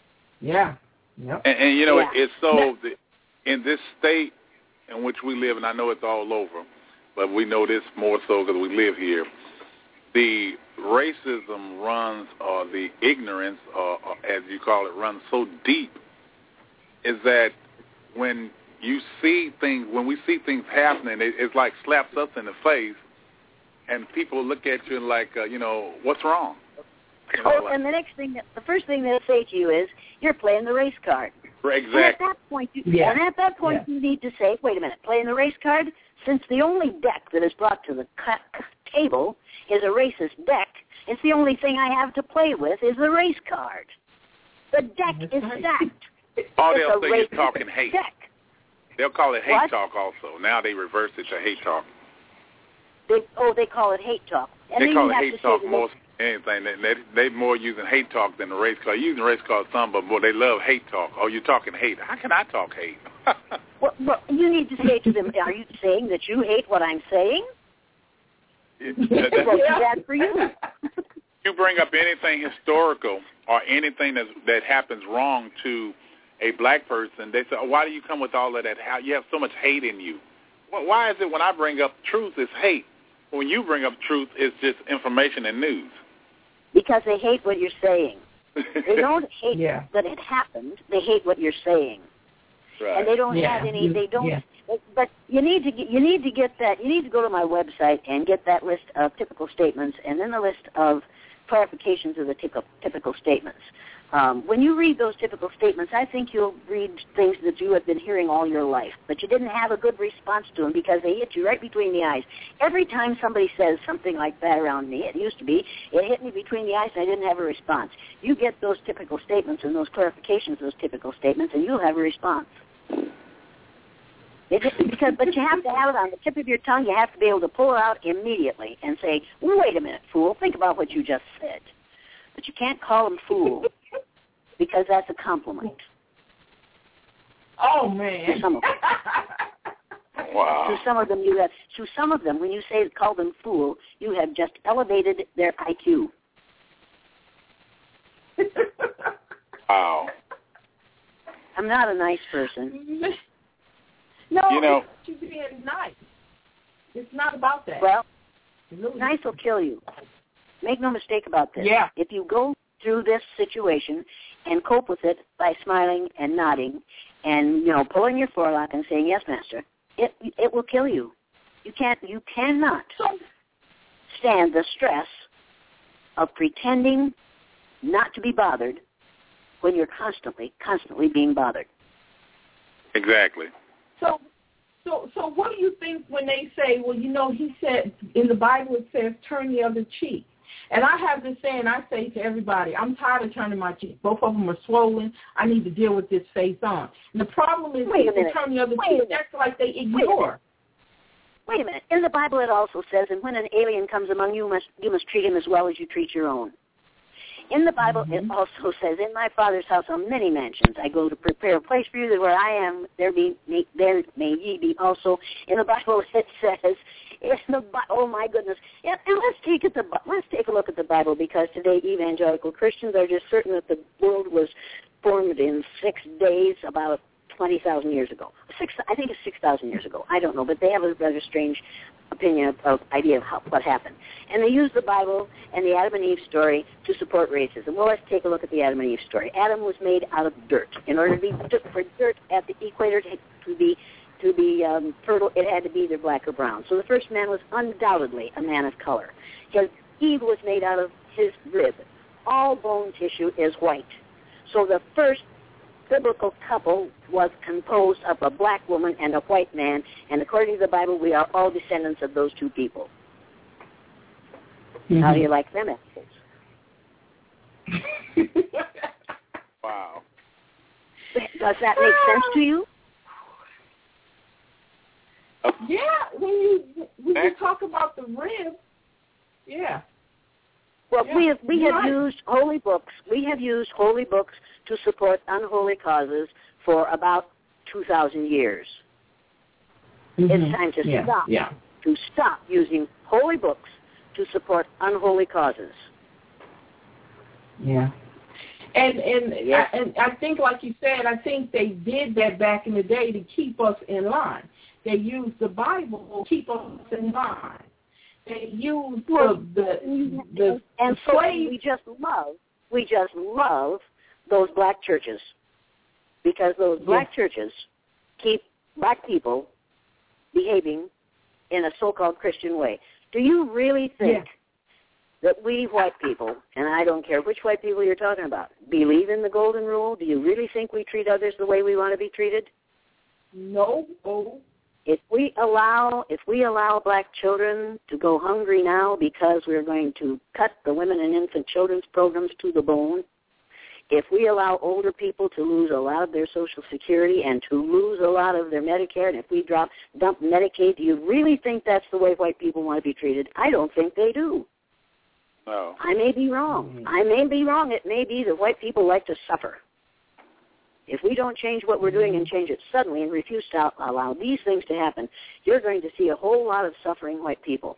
Yep. And you know, it's so in this state in which we live, and I know it's all over, but we know this more so because we live here. The racism runs, or the ignorance, as you call it, runs so deep, is that when we see things happening, it's like slaps us in the face, and people look at you and like, what's wrong? And the first thing they'll say to you is, you're playing the race card. Exactly. And at that point, you need to say, wait a minute, playing the race card? Since the only deck that is brought to the table is a racist deck, it's the only thing I have to play with is the race card. The deck is stacked. Oh, they'll say you're talking hate. Deck. They'll call it hate talk also. Now they reverse it to hate talk. They call it hate talk. And they call it hate talk more than anything. They're more using hate talk than the race card. Using race card some, but more they love hate talk. Oh, you're talking hate. How can I talk hate? Well, you need to say to them, are you saying that you hate what I'm saying? Well, too bad for you. You bring up anything historical or anything that happens wrong to a black person, they say, why do you come with all of that? How you have so much hate in you? Well, why is it when I bring up truth, it's hate? When you bring up truth, it's just information and news. Because they hate what you're saying. They don't hate that it happened. They hate what you're saying. Right. And they don't have any. They don't. Yeah. But you need to get that. You need to go to my website and get that list of typical statements, and then the list of clarifications of the typical statements. When you read those typical statements, I think you'll read things that you have been hearing all your life, but you didn't have a good response to them because they hit you right between the eyes. Every time somebody says something like that around me, it used to be, it hit me between the eyes and I didn't have a response. You get those typical statements and those clarifications of those typical statements, and you'll have a response. But you have to have it on the tip of your tongue. You have to be able to pull it out immediately and say, wait a minute, fool, think about what you just said. But you can't call them fool because that's a compliment. Oh, man. To some of them. Wow. To some of them, when you call them fool, you have just elevated their IQ. Wow. I'm not a nice person. No, it's being nice. It's not about that. Well, nice will kill you. Make no mistake about this. Yeah. If you go through this situation and cope with it by smiling and nodding and, pulling your forelock and saying, yes, master, it will kill you. You cannot stand the stress of pretending not to be bothered when you're constantly being bothered. Exactly. So what do you think when they say, well, he said in the Bible it says turn the other cheek. And I have this saying I say to everybody, I'm tired of turning my cheek. Both of them are swollen. I need to deal with this face on. And the problem is people turn the other cheek. That's like they ignore. Wait a minute. In the Bible it also says, and when an alien comes among you, you must treat him as well as you treat your own. In the Bible, it also says, in my Father's house are many mansions. I go to prepare a place for you, that where I am, there may ye be also. In the Bible, it says, oh my goodness. Yeah, and let's take a look at the Bible, because today evangelical Christians are just certain that the world was formed in 6 days about 20,000 years ago. I think it's 6,000 years ago. I don't know, but they have a rather strange opinion idea of what happened. And they use the Bible and the Adam and Eve story to support racism. Well, let's take a look at the Adam and Eve story. Adam was made out of dirt. In order for dirt at the equator to be fertile, it had to be either black or brown. So the first man was undoubtedly a man of color. Eve was made out of his rib. All bone tissue is white. So the first biblical couple was composed of a black woman and a white man, and according to the Bible, we are all descendants of those two people. Mm-hmm. How do you like them apples? Wow. Does that make sense to you? Yeah, when you talk about the rib, yeah. Well, yeah. we have used holy books. We have used holy books to support unholy causes for about 2,000 years. Mm-hmm. It's time to stop. Yeah. To stop using holy books to support unholy causes. Yeah. And I think, like you said, I think they did that back in the day to keep us in line. They used the Bible to keep us in line. They used the and so slaves. We just love those black churches because those black churches keep black people behaving in a so-called Christian way. Do you really think that we white people, and I don't care which white people you're talking about, believe in the golden rule? Do you really think we treat others the way we want to be treated? No. If we allow black children to go hungry now because we're going to cut the women and infant children's programs to the bone, if we allow older people to lose a lot of their Social Security and to lose a lot of their Medicare, and if we dump Medicaid, do you really think that's the way white people want to be treated? I don't think they do. No. I may be wrong. It may be that white people like to suffer. If we don't change what we're doing and change it suddenly and refuse to allow these things to happen, you're going to see a whole lot of suffering white people.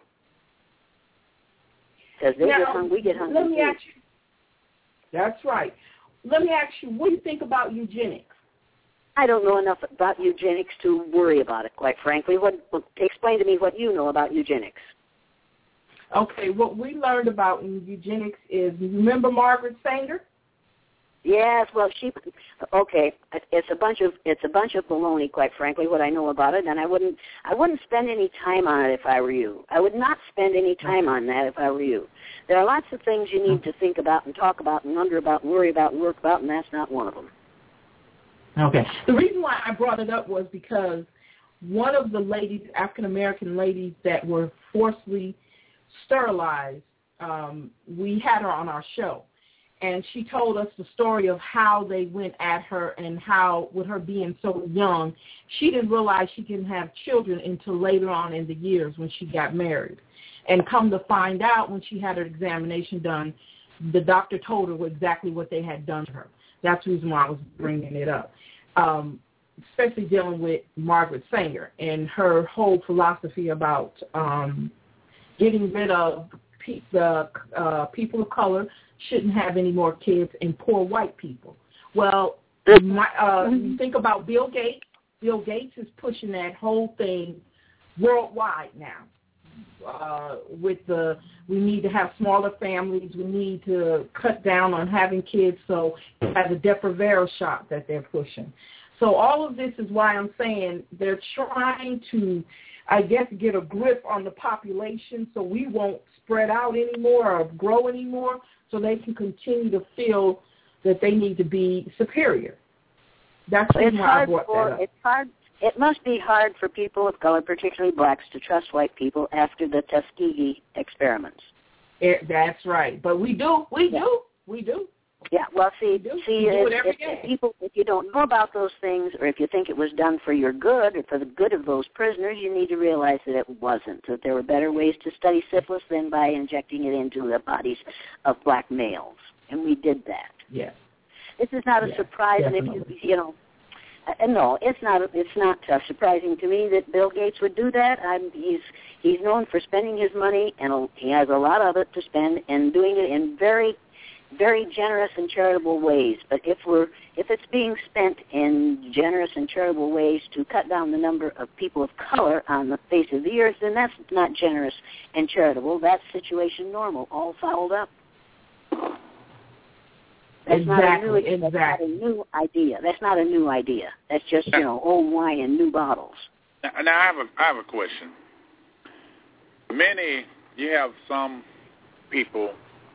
Because we get hungry. Let me ask you. That's right. Let me ask you, what do you think about eugenics? I don't know enough about eugenics to worry about it, quite frankly. Explain to me what you know about eugenics. Okay, what we learned about in eugenics is, remember Margaret Sanger? Yes, well, it's a bunch of baloney, quite frankly, what I know about it, and I wouldn't spend any time on it if I were you. I would not spend any time on that if I were you. There are lots of things you need to think about and talk about and wonder about and worry about and work about, and that's not one of them. Okay. The reason why I brought it up was because one of the ladies, African-American ladies that were forcibly sterilized, we had her on our show. And she told us the story of how they went at her and how, with her being so young, she didn't realize she didn't have children until later on in the years when she got married. And come to find out, when she had her examination done, the doctor told her exactly what they had done to her. That's the reason why I was bringing it up, especially dealing with Margaret Sanger and her whole philosophy about getting rid of the people of color shouldn't have any more kids and poor white people. Well, you think about Bill Gates. Bill Gates is pushing that whole thing worldwide now. We need to have smaller families. We need to cut down on having kids. So it has a Depo-Provera shot that they're pushing. So all of this is why I'm saying they're trying to, I guess, get a grip on the population so we won't spread out anymore or grow anymore, so they can continue to feel that they need to be superior. That's why I brought that up. It's hard. It must be hard for people of color, particularly blacks, to trust white people after the Tuskegee experiments. That's right. But we do. Yeah, well, if you don't know about those things, or if you think it was done for your good or for the good of those prisoners, you need to realize that it wasn't, that there were better ways to study syphilis than by injecting it into the bodies of black males, and we did that. Yes. This is not a surprise, definitely. and if you no, it's not surprising to me that Bill Gates would do that. He's known for spending his money, and he has a lot of it to spend, and doing it in very, very generous and charitable ways. But if it's being spent in generous and charitable ways to cut down the number of people of color on the face of the earth, then that's not generous and charitable. That's situation normal, all fouled up. That's not a new idea. That's not a new idea. That's just, old wine in new bottles. Now I have a question. You have some people,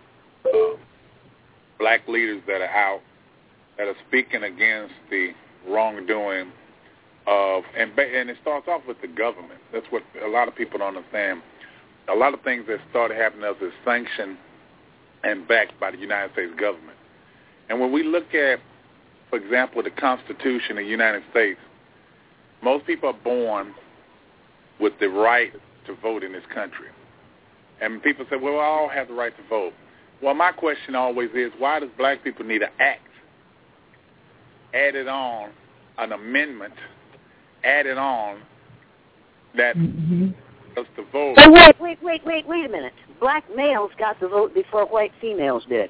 black leaders that are out, that are speaking against the wrongdoing of, and it starts off with the government. That's what a lot of people don't understand. A lot of things that started happening as a sanction and backed by the United States government. And when we look at, for example, the Constitution of the United States, most people are born with the right to vote in this country. And people say, well, I all have the right to vote. Well, my question always is, why does black people need an act added on, an amendment added on that us to vote? Wait a minute. Black males got the vote before white females did.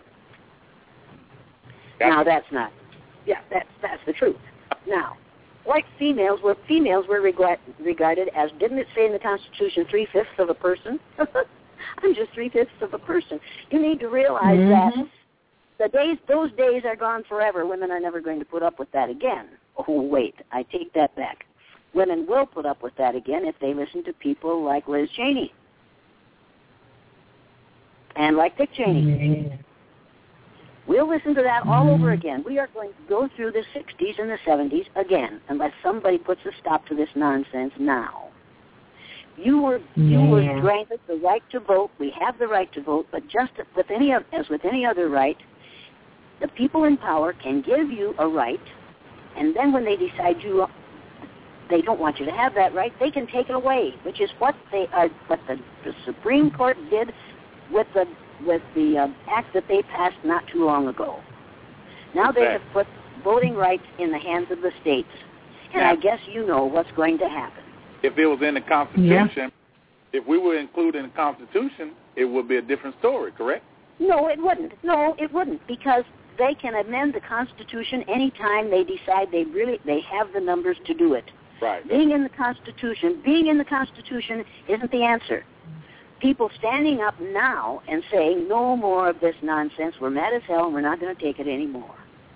Now that's not. Yeah, that's the truth. Now, white females were regarded as, didn't it say in the Constitution, 3/5 of a person? I'm just 3/5 of a person. You need to realize that those days are gone forever. Women are never going to put up with that again. Oh, wait, I take that back. Women will put up with that again if they listen to people like Liz Cheney and like Dick Cheney. We'll listen to that all over again. We are going to go through the 60s and the 70s again unless somebody puts a stop to this nonsense now. You were granted the right to vote. We have the right to vote, but just as with any other right, the people in power can give you a right, and then when they decide they don't want you to have that right, they can take it away, which is what the Supreme Court did with the act that they passed not too long ago. Now they have put voting rights in the hands of the states, and I guess you know what's going to happen. If it was in the Constitution, if we were included in the Constitution, it would be a different story, correct? No, it wouldn't. No, it wouldn't, because they can amend the Constitution anytime they decide they have the numbers to do it. Right. Being in the Constitution isn't the answer. People standing up now and saying, no more of this nonsense, we're mad as hell and we're not going to take it anymore.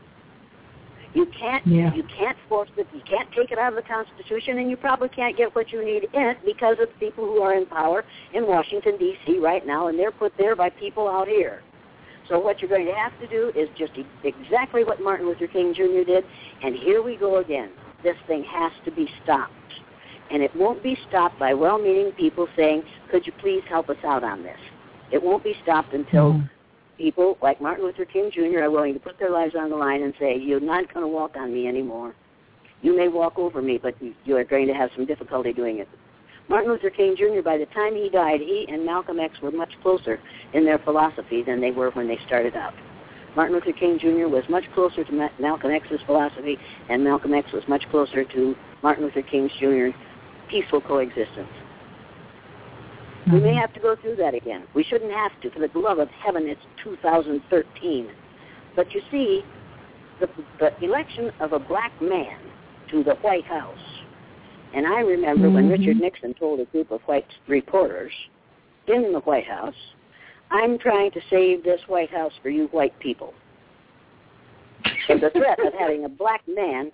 You can't force it, you can't take it out of the Constitution, and you probably can't get what you need in it because of people who are in power in Washington, D.C. right now, and they're put there by people out here. So what you're going to have to do is just exactly what Martin Luther King Jr. did, and here we go again. This thing has to be stopped. And it won't be stopped by well-meaning people saying, could you please help us out on this? It won't be stopped until people like Martin Luther King Jr. are willing to put their lives on the line and say, you're not going to walk on me anymore. You may walk over me, but you are going to have some difficulty doing it. Martin Luther King Jr., by the time he died, he and Malcolm X were much closer in their philosophy than they were when they started out. Martin Luther King Jr. was much closer to Malcolm X's philosophy, and Malcolm X was much closer to Martin Luther King Jr.'s peaceful coexistence. We may have to go through that again. We shouldn't have to. For the love of heaven, it's 2013. But you see, the election of a black man to the White House, and I remember when Richard Nixon told a group of white reporters in the White House, I'm trying to save this White House for you white people. And the threat of having a black man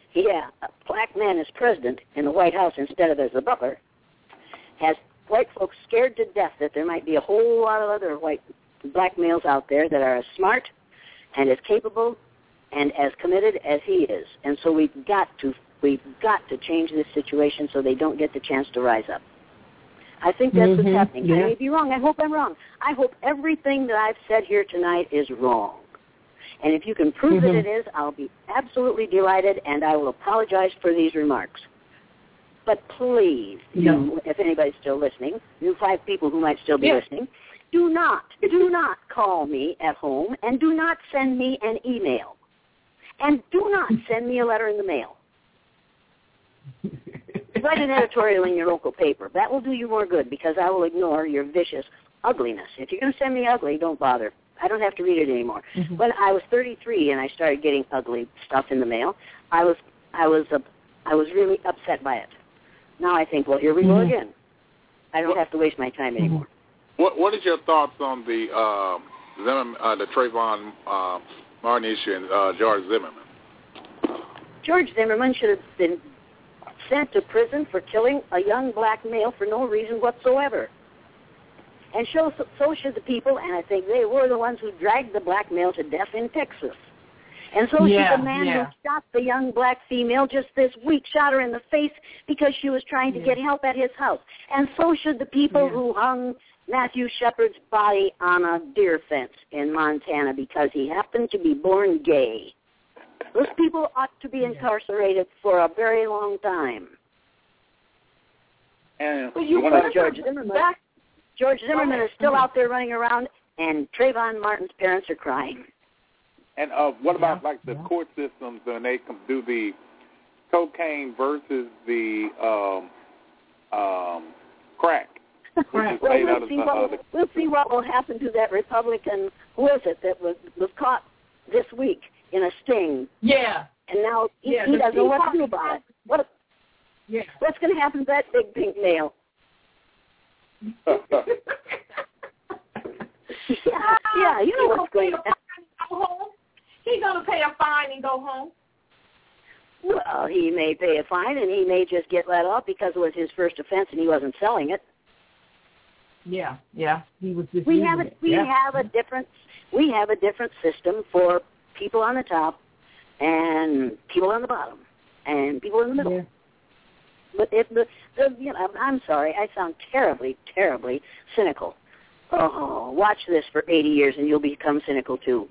as president in the White House instead of as the butler has white folks scared to death that there might be a whole lot of other black males out there that are as smart and as capable and as committed as he is. And so we've got to change this situation so they don't get the chance to rise up. I think that's what's happening. I may be wrong. I hope I'm wrong. I hope everything that I've said here tonight is wrong. And if you can prove that it is, I'll be absolutely delighted, and I will apologize for these remarks. But please, if anybody's still listening, you 5 people who might still be listening, do not call me at home, and do not send me an email. And do not send me a letter in the mail. Write an editorial in your local paper. That will do you more good because I will ignore your vicious ugliness. If you're going to send me ugly, don't bother. I don't have to read it anymore. When I was 33 and I started getting ugly stuff in the mail, I was really upset by it. Now I think, well, here we go again. I don't have to waste my time anymore. What is your thoughts on the Trayvon Martin issue and George Zimmerman? George Zimmerman should have been sent to prison for killing a young black male for no reason whatsoever. And so should the people, and I think they were the ones who dragged the black male to death in Texas. And so should the man who shot the young black female just this week, shot her in the face because she was trying to get help at his house. And so should the people who hung Matthew Shepard's body on a deer fence in Montana because he happened to be born gay. Those people ought to be incarcerated for a very long time. And George Zimmerman is still out there running around, and Trayvon Martin's parents are crying. And what about like the court systems when they do the cocaine versus the crack? Well, we'll see what will happen to that Republican, who is it, that was caught this week in a sting. Yeah. And now he doesn't know what to do about it. What's going to happen to that big pink male? Yeah, you know what's going to happen. He's going to pay a fine and go home. Well, he may pay a fine, and he may just get let off because it was his first offense and he wasn't selling it. Yeah. He was just we have a different system for people on the top and people on the bottom and people in the middle. Yeah. But I'm sorry, I sound terribly, terribly cynical. Oh, watch this for 80 years and you'll become cynical too.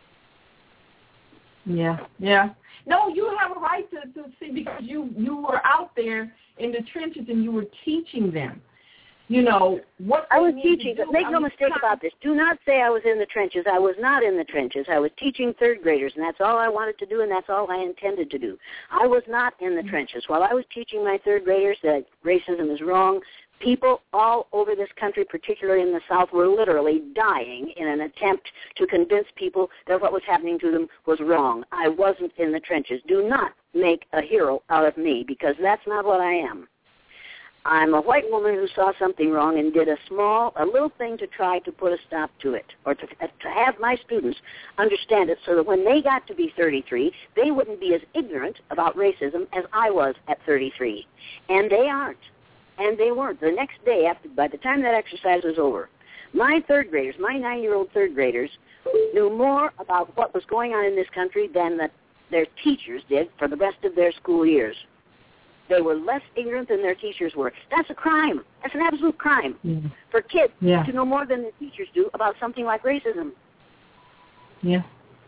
Yeah. No, you have a right to see because you were out there in the trenches and you were teaching them. You know, what I was teaching, but make no mistake about this. Do not say I was in the trenches. I was not in the trenches. I was teaching third graders, and that's all I wanted to do, and that's all I intended to do. I was not in the trenches. While I was teaching my third graders that racism is wrong, people all over this country, particularly in the South, were literally dying in an attempt to convince people that what was happening to them was wrong. I wasn't in the trenches. Do not make a hero out of me, because that's not what I am. I'm a white woman who saw something wrong and did a little thing to try to put a stop to it, or to have my students understand it so that when they got to be 33, they wouldn't be as ignorant about racism as I was at 33. And they aren't. And they weren't. The next day, by the time that exercise was over, my third graders, my 9-year-old third graders, knew more about what was going on in this country than their teachers did for the rest of their school years. They were less ignorant than their teachers were. That's a crime. That's an absolute crime for kids to know more than their teachers do about something like racism. Yeah.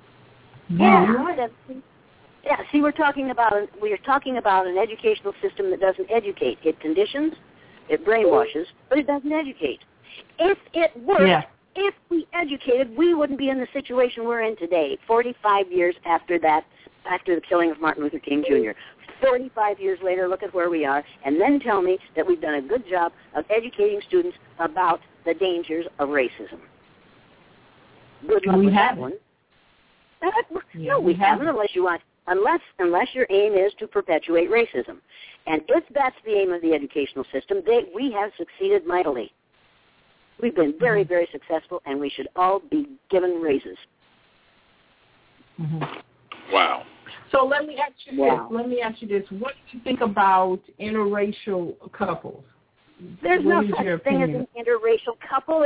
See, we're talking about an educational system that doesn't educate. It conditions, it brainwashes, but it doesn't educate. If it worked, if we educated, we wouldn't be in the situation we're in today, 45 years after the killing of Martin Luther King Jr. 45 years later, look at where we are, and then tell me that we've done a good job of educating students about the dangers of racism. Good luck with that one. No, we haven't unless your aim is to perpetuate racism. And if that's the aim of the educational system, we have succeeded mightily. We've been very, very successful, and we should all be given raises. Mm-hmm. Wow. So let me ask you this. What do you think about interracial couples? There's no such thing as an interracial couple.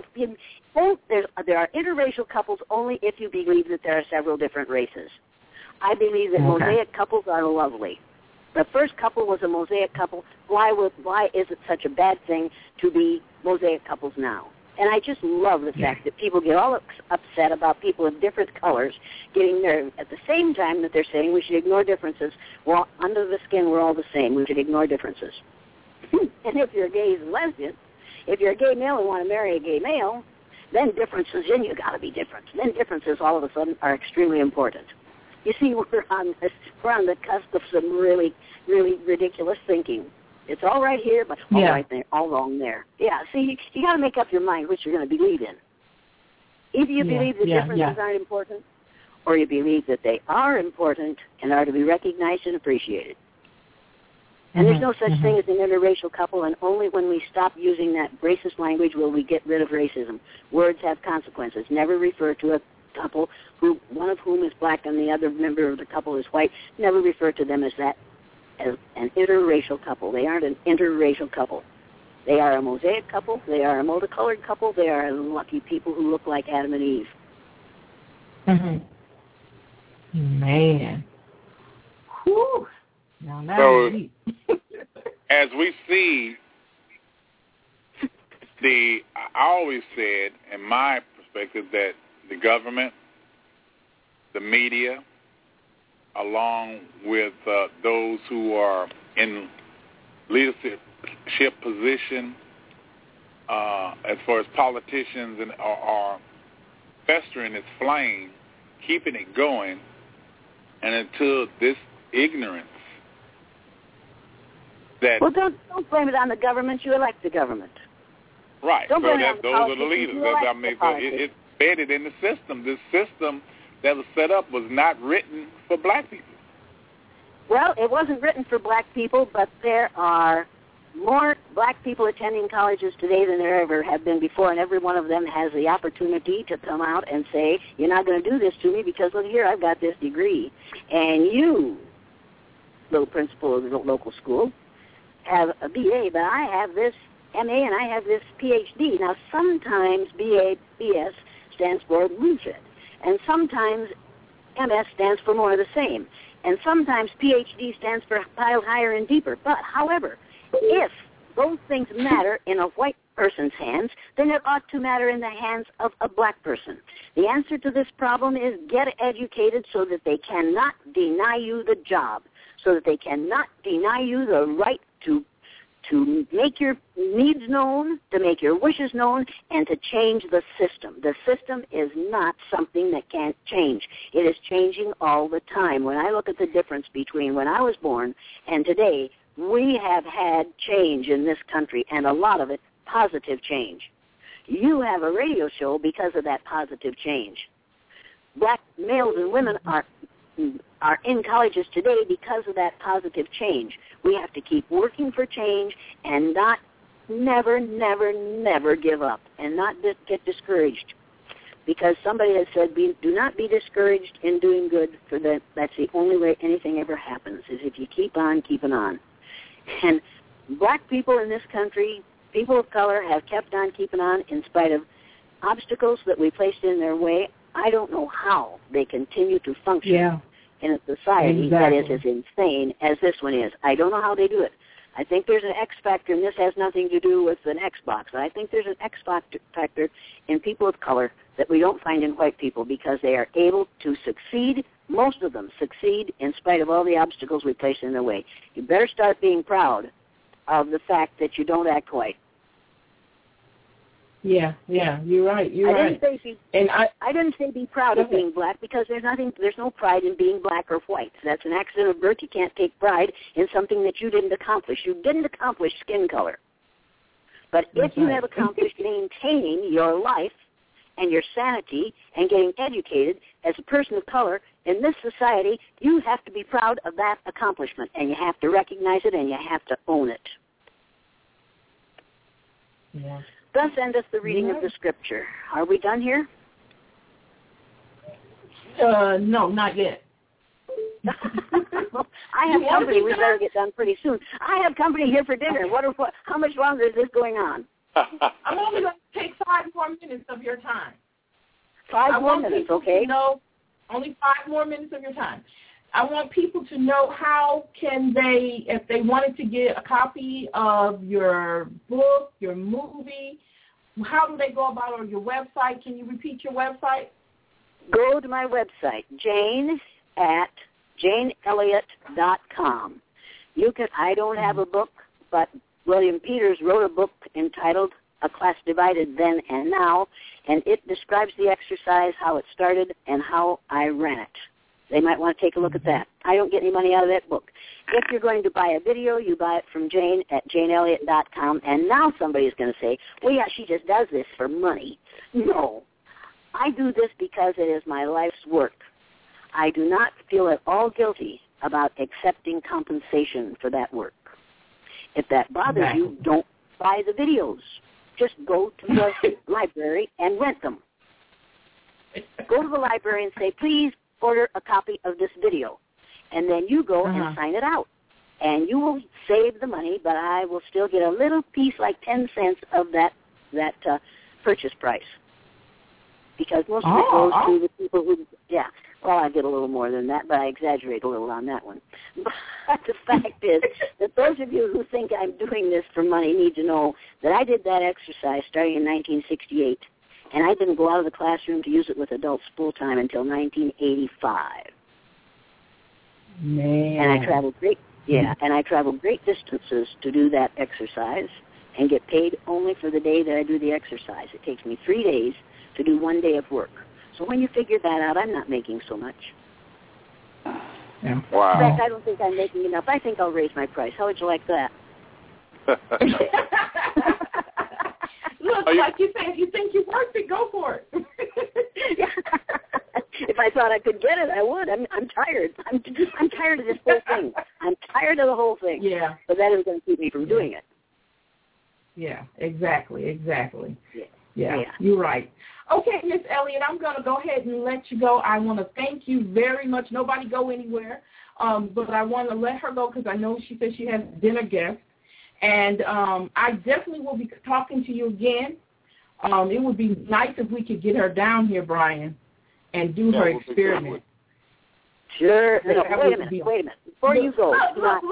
There are interracial couples only if you believe that there are several different races. I believe that mosaic couples are lovely. The first couple was a mosaic couple. Why is it such a bad thing to be mosaic couples now? And I just love the fact that people get all upset about people of different colors getting married at the same time that they're saying we should ignore differences. Well, under the skin, we're all the same. We should ignore differences. And if you're a gay and lesbian, if you're a gay male and want to marry a gay male, then differences, then you got to be different. Then differences all of a sudden are extremely important. You see, we're on the cusp of some really, really ridiculous thinking. It's all right here, but all right there, all wrong there. Yeah, see, you got to make up your mind which you're going to believe in. Either you believe that differences aren't important, or you believe that they are important and are to be recognized and appreciated. And there's no such thing as an interracial couple, and only when we stop using that racist language will we get rid of racism. Words have consequences. Never refer to a couple one of whom is black and the other member of the couple is white. Never refer to them as an interracial couple. They aren't an interracial couple. They are a mosaic couple. They are a multicolored couple. They are lucky people who look like Adam and Eve. Man. Whew. Now that So, deep. as we see, I always said, in my perspective, that the government, the media, along with those who are in leadership position, as far as politicians, and are festering its flame, keeping it going, and until this ignorance that... Well, don't blame it on the government. You elect the government. Right. Don't blame it on Those are the leaders. It's embedded in the system. This system that was set up was not written for black people. Well, it wasn't written for black people, but there are more black people attending colleges today than there ever have been before, and every one of them has the opportunity to come out and say, you're not going to do this to me because, look here, I've got this degree. And you, little principal of the local school, have a BA, but I have this MA and I have this PhD. Now, sometimes BA, BS stands for bullshit, and sometimes MS stands for more of the same, and sometimes PhD stands for piled higher and deeper. But, however, if those things matter in a white person's hands, then it ought to matter in the hands of a black person. The answer to this problem is get educated so that they cannot deny you the job, so that they cannot deny you the right to make your needs known, to make your wishes known, and to change the system. The system is not something that can't change. It is changing all the time. When I look at the difference between when I was born and today, we have had change in this country, and a lot of it positive change. You have a radio show because of that positive change. Black males and women are in colleges today because of that positive change. We have to keep working for change and never give up and not get discouraged. Because somebody has said, do not be discouraged in doing good, for that's the only way anything ever happens, is if you keep on keeping on. And black people in this country, people of color, have kept on keeping on in spite of obstacles that we placed in their way. I don't know how they continue to function in a society that is as insane as this one is. I don't know how they do it. I think there's an X factor, and this has nothing to do with an Xbox. I think there's an X factor in people of color that we don't find in white people, because they are able to succeed. Most of them succeed in spite of all the obstacles we place in their way. You better start being proud of the fact that you don't act white. Yeah, you're right. I didn't say be proud of being black, because there's no pride in being black or white. That's an accident of birth. You can't take pride in something that you didn't accomplish. You didn't accomplish skin color. But if you have accomplished maintaining your life and your sanity and getting educated as a person of color in this society, you have to be proud of that accomplishment, and you have to recognize it, and you have to own it. Yeah. Thus endeth the reading of the scripture. Are we done here? No, not yet. I have company. We better get done pretty soon. I have company here for dinner. How much longer is this going on? I'm only going to take 5 more minutes of your time. 5 more minutes, okay? No, only 5 more minutes of your time. I want people to know how can they, if they wanted to get a copy of your book, your movie, how do they go about it, or your website? Can you repeat your website? Go to my website, JaneElliott.com. I don't have a book, but William Peters wrote a book entitled A Class Divided Then and Now, and it describes the exercise, how it started, and how I ran it. They might want to take a look at that. I don't get any money out of that book. If you're going to buy a video, you buy it from Jane at JaneElliott.com, and now somebody's going to say, well, yeah, she just does this for money. No. I do this because it is my life's work. I do not feel at all guilty about accepting compensation for that work. If that bothers you, don't buy the videos. Just go to the library and rent them. Go to the library and say, please order a copy of this video. And then you go and sign it out. And you will save the money, but I will still get a little piece, like 10 cents of that purchase price. Because most of it goes to the people who, Well, I get a little more than that, but I exaggerate a little on that one. But the fact is that those of you who think I'm doing this for money need to know that I did that exercise starting in 1968, and I didn't go out of the classroom to use it with adults full-time until 1985. Man. And I traveled great distances to do that exercise and get paid only for the day that I do the exercise. It takes me 3 days to do 1 day of work. So when you figure that out, I'm not making so much. Yeah. Wow. In fact, I don't think I'm making enough. I think I'll raise my price. How would you like that? Look, like you said, if you think you're worth it, go for it. If I thought I could get it, I would. I'm tired. I'm tired of this whole thing. I'm tired of the whole thing. Yeah. But that isn't going to keep me from doing it. Yeah, exactly. Yeah. You're right. Okay, Miss Elliott, I'm going to go ahead and let you go. I want to thank you very much. Nobody go anywhere, but I want to let her go because I know she said she has dinner guests. And I definitely will be talking to you again. It would be nice if we could get her down here, Brian, and do her experiment. Sure. No, wait a minute. Before you go, do not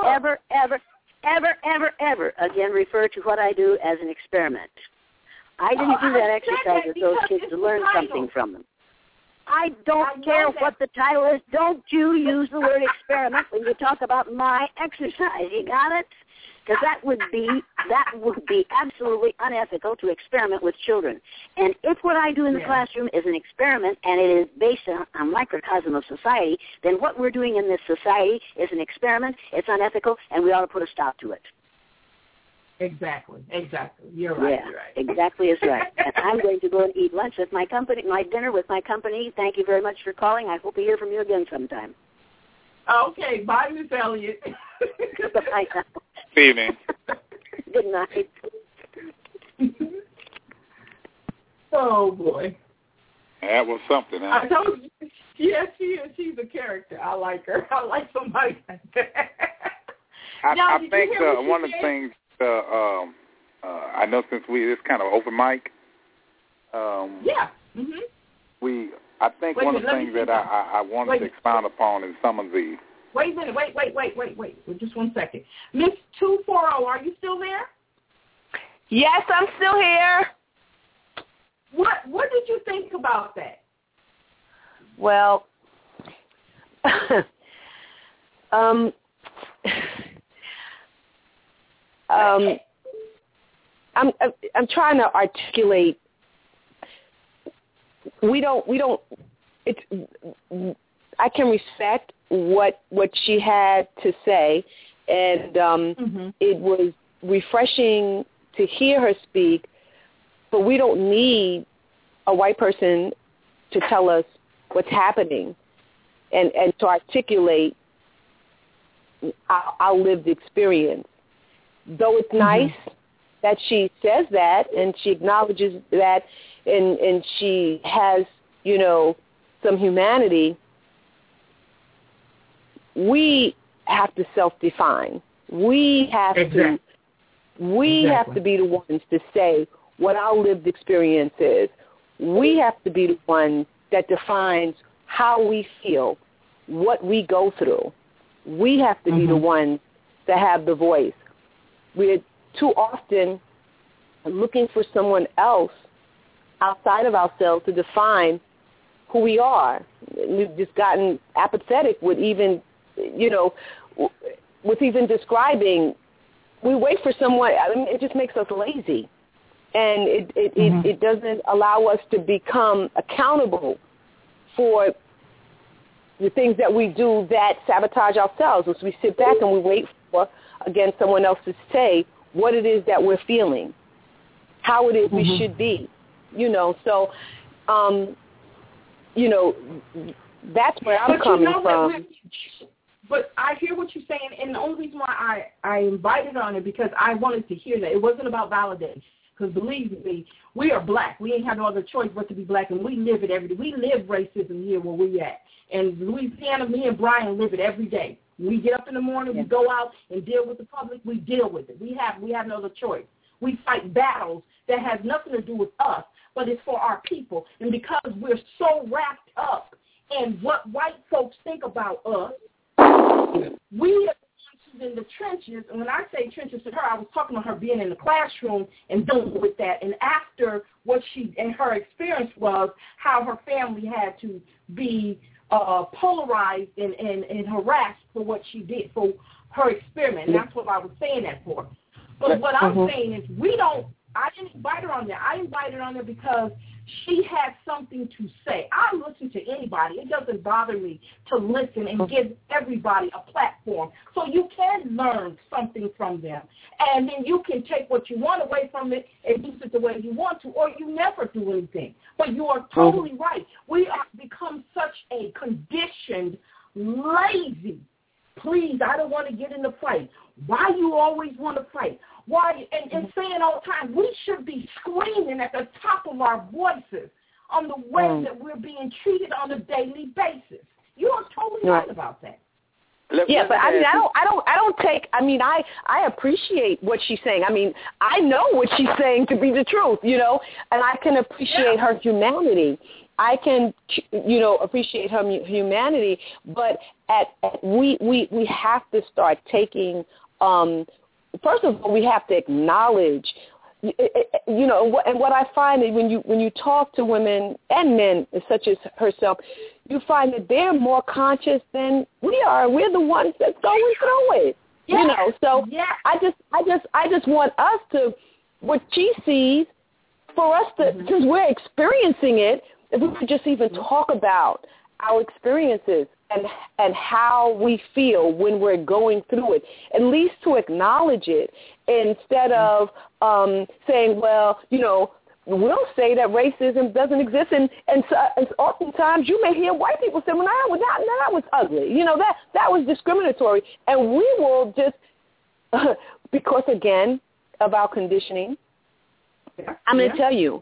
ever again refer to what I do as an experiment. I didn't do that exercise with those kids to learn something from them. I don't care what the title is. Don't you use the word experiment when you talk about my exercise. You got it? Because that would be absolutely unethical to experiment with children. And if what I do in the classroom is an experiment and it is based on a microcosm of society, then what we're doing in this society is an experiment, it's unethical, and we ought to put a stop to it. Exactly. You're right. Yeah, exactly is right. And I'm going to go and eat lunch with my company, my dinner with my company. Thank you very much for calling. I hope to hear from you again sometime. Okay, bye, Miss Elliott. Bye. Good evening. Good night. Oh, boy. That was something, huh? I told you. Yes, she is. She's a character. I like her. I like somebody like that. I think one of the things, I know since it's kind of open mic. Yeah. Mm-hmm. I think one of the things that I wanted to expound upon is some of the... Wait a minute. Wait. Just 1 second. Miss 240, are you still there? Yes, I'm still here. What did you think about that? Well, I'm trying to articulate. I can respect what she had to say, and it was refreshing to hear her speak. But we don't need a white person to tell us what's happening and to articulate our lived experience. Though it's nice that she says that and she acknowledges that and she has, some humanity, we have to self-define. We have to be the ones to say what our lived experience is. We have to be the one that defines how we feel, what we go through. We have to be the ones that have the voice. We're too often looking for someone else outside of ourselves to define who we are. We've just gotten apathetic with even, with even describing. We wait for someone. I mean, it just makes us lazy. And it doesn't allow us to become accountable for the things that we do that sabotage ourselves. As we sit back and we wait for, again, someone else to say what it is that we're feeling, how it is we should be, So, that's where I'm coming from. But I hear what you're saying, and the only reason why I invited on it because I wanted to hear that. It wasn't about validation. Because believe me, we are black. We ain't had no other choice but to be black, and we live it every day. We live racism here where we at. And Louisiana, me and Brian live it every day. We get up in the morning, we go out and deal with the public, we deal with it. We have no other choice. We fight battles that has nothing to do with us, but it's for our people. And because we're so wrapped up and what white folks think about us. We are in the trenches, and when I say trenches to her, I was talking about her being in the classroom and dealing with that. And after what she and her experience was, how her family had to be polarized and harassed for what she did, for her experiment. And that's what I was saying that for. But what I'm saying is I didn't invite her on there. I invited her on there because she had something to say. I listen to anybody. It doesn't bother me to listen and give everybody a platform. So you can learn something from them. And then you can take what you want away from it and use it the way you want to, or you never do anything. But you are totally right. We have become such a conditioned, lazy, please, I don't want to get in the fight. Why you always want to fight? Why? And saying all the time, we should be screaming at the top of our voices on the way that we're being treated on a daily basis. You are totally right about that. Yeah, but I appreciate what she's saying. I mean, I know what she's saying to be the truth, and I can appreciate her humanity. I can, appreciate her humanity, but we have to start taking, first of all, we have to acknowledge, and what I find is when you talk to women and men such as herself, you find that they're more conscious than we are. We're the ones that's going through it, So I just want us to, what she sees, for us to, since we're experiencing it, if we could just even talk about our experiences and how we feel when we're going through it, at least to acknowledge it instead of saying, well, we'll say that racism doesn't exist. And oftentimes you may hear white people say, well, that was ugly. That was discriminatory. And we will just, because, again, of our conditioning, I'm going to tell you,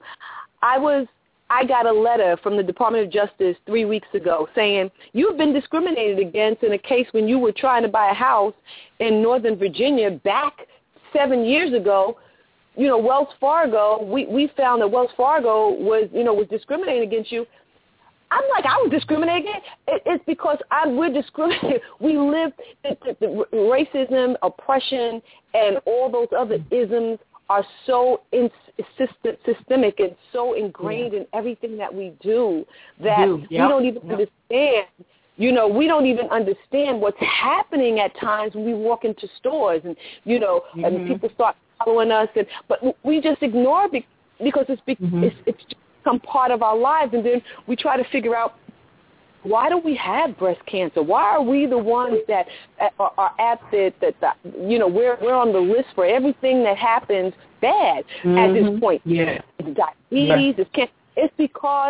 I got a letter from the Department of Justice 3 weeks ago saying, you've been discriminated against in a case when you were trying to buy a house in Northern Virginia back 7 years ago. Wells Fargo, we found that Wells Fargo was discriminating against you. I'm like, I was discriminated against. It's because we're discriminated. We live, the racism, oppression, and all those other isms are so systemic and so ingrained in everything that we do that we don't even understand. We don't even understand what's happening at times when we walk into stores and, and people start following us. But we just ignore it because it's just become part of our lives. And then we try to figure out, why do we have breast cancer? Why are we the ones that are at we're on the list for everything that happens bad at this point? Yeah. It's diabetes, it's cancer. It's because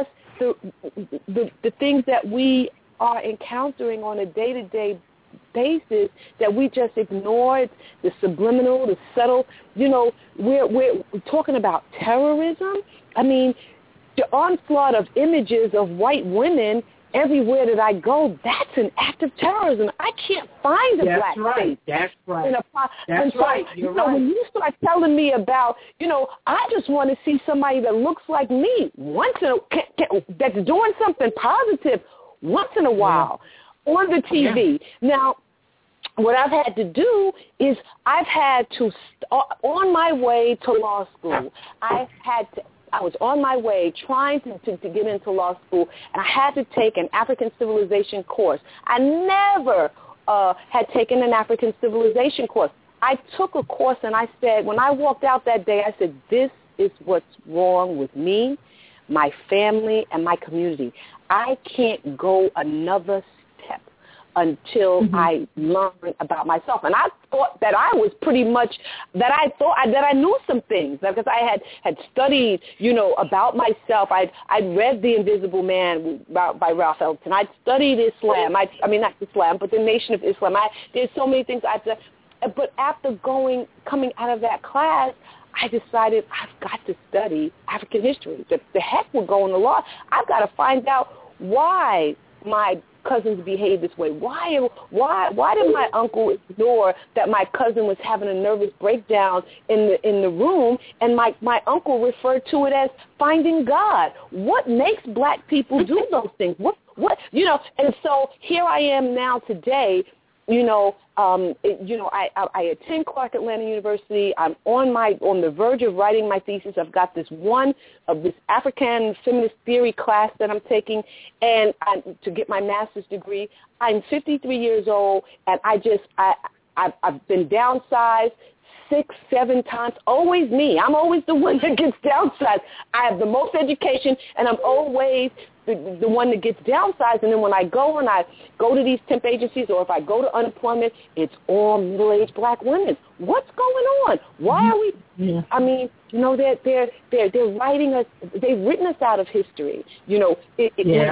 the things that we are encountering on a day-to-day basis that we just ignore. It's the subliminal, the subtle. We're talking about terrorism. I mean, the onslaught of images of white women everywhere that I go, that's an act of terrorism. I can't find a black face. That's right. That's right. You're right. When you start telling me about, I just want to see somebody that looks like me that's doing something positive once in a while on the TV. Now, what I've had to do is I've had to, on my way to law school, I was on my way trying to get into law school, and I had to take an African civilization course. I never had taken an African civilization course. I took a course, and I said, when I walked out that day, I said, this is what's wrong with me, my family, and my community. I can't go another step until I learn about myself. And I thought that I was pretty much, that I knew some things because I had studied, about myself. I'd read The Invisible Man by Ralph Ellison. I'd studied Islam. I mean, not Islam, but the Nation of Islam. There's so many things I've done. But after coming out of that class, I decided I've got to study African history. The heck with going to law. I've got to find out why my cousins behave this way. Why did my uncle ignore that my cousin was having a nervous breakdown in the room, and my uncle referred to it as finding God? What makes black people do those things? what, and so here I am now today. I attend Clark Atlanta University. I'm on the verge of writing my thesis. I've got this African feminist theory class that I'm taking, and to get my master's degree. I'm 53 years old, and I've been downsized 6-7 times. Always me. I'm always the one that gets downsized. I have the most education, and I'm always the one that gets downsized. And then when I go to these temp agencies, or if I go to unemployment, it's all middle-aged black women. What's going on? Why are we? Yeah. I mean, they're writing us. They've written us out of history. They've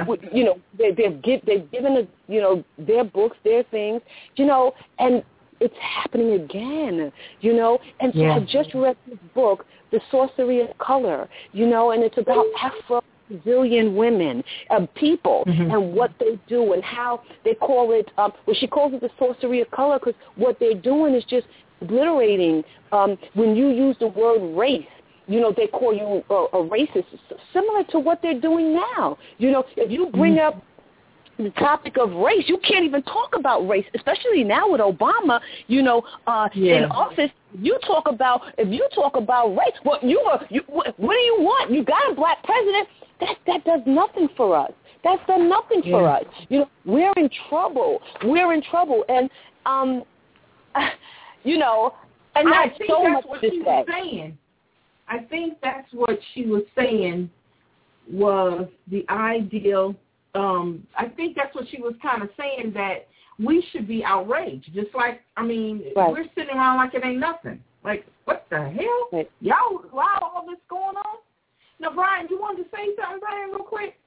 given us their books, their things. And it's happening again, And so I just read this book, The Sorcery of Color, and it's about Afro-Brazilian women, people, and what they do and how they call it, she calls it the sorcery of color, because what they're doing is just obliterating. When you use the word race, they call you a racist, similar to what they're doing now. If you bring up the topic of race, you can't even talk about race, especially now with Obama, in office. If you talk about race, what do you want? You got a black president. That does nothing for us. That's done nothing for us. We're in trouble. And and that's so much to say. I think that's what she was saying was the ideal. I think that's what she was kind of saying, that we should be outraged. Just like, we're sitting around like it ain't nothing. Like, what the hell? Right. Y'all allow all this going on? Now, Brian, you wanted to say something, Brian, real quick?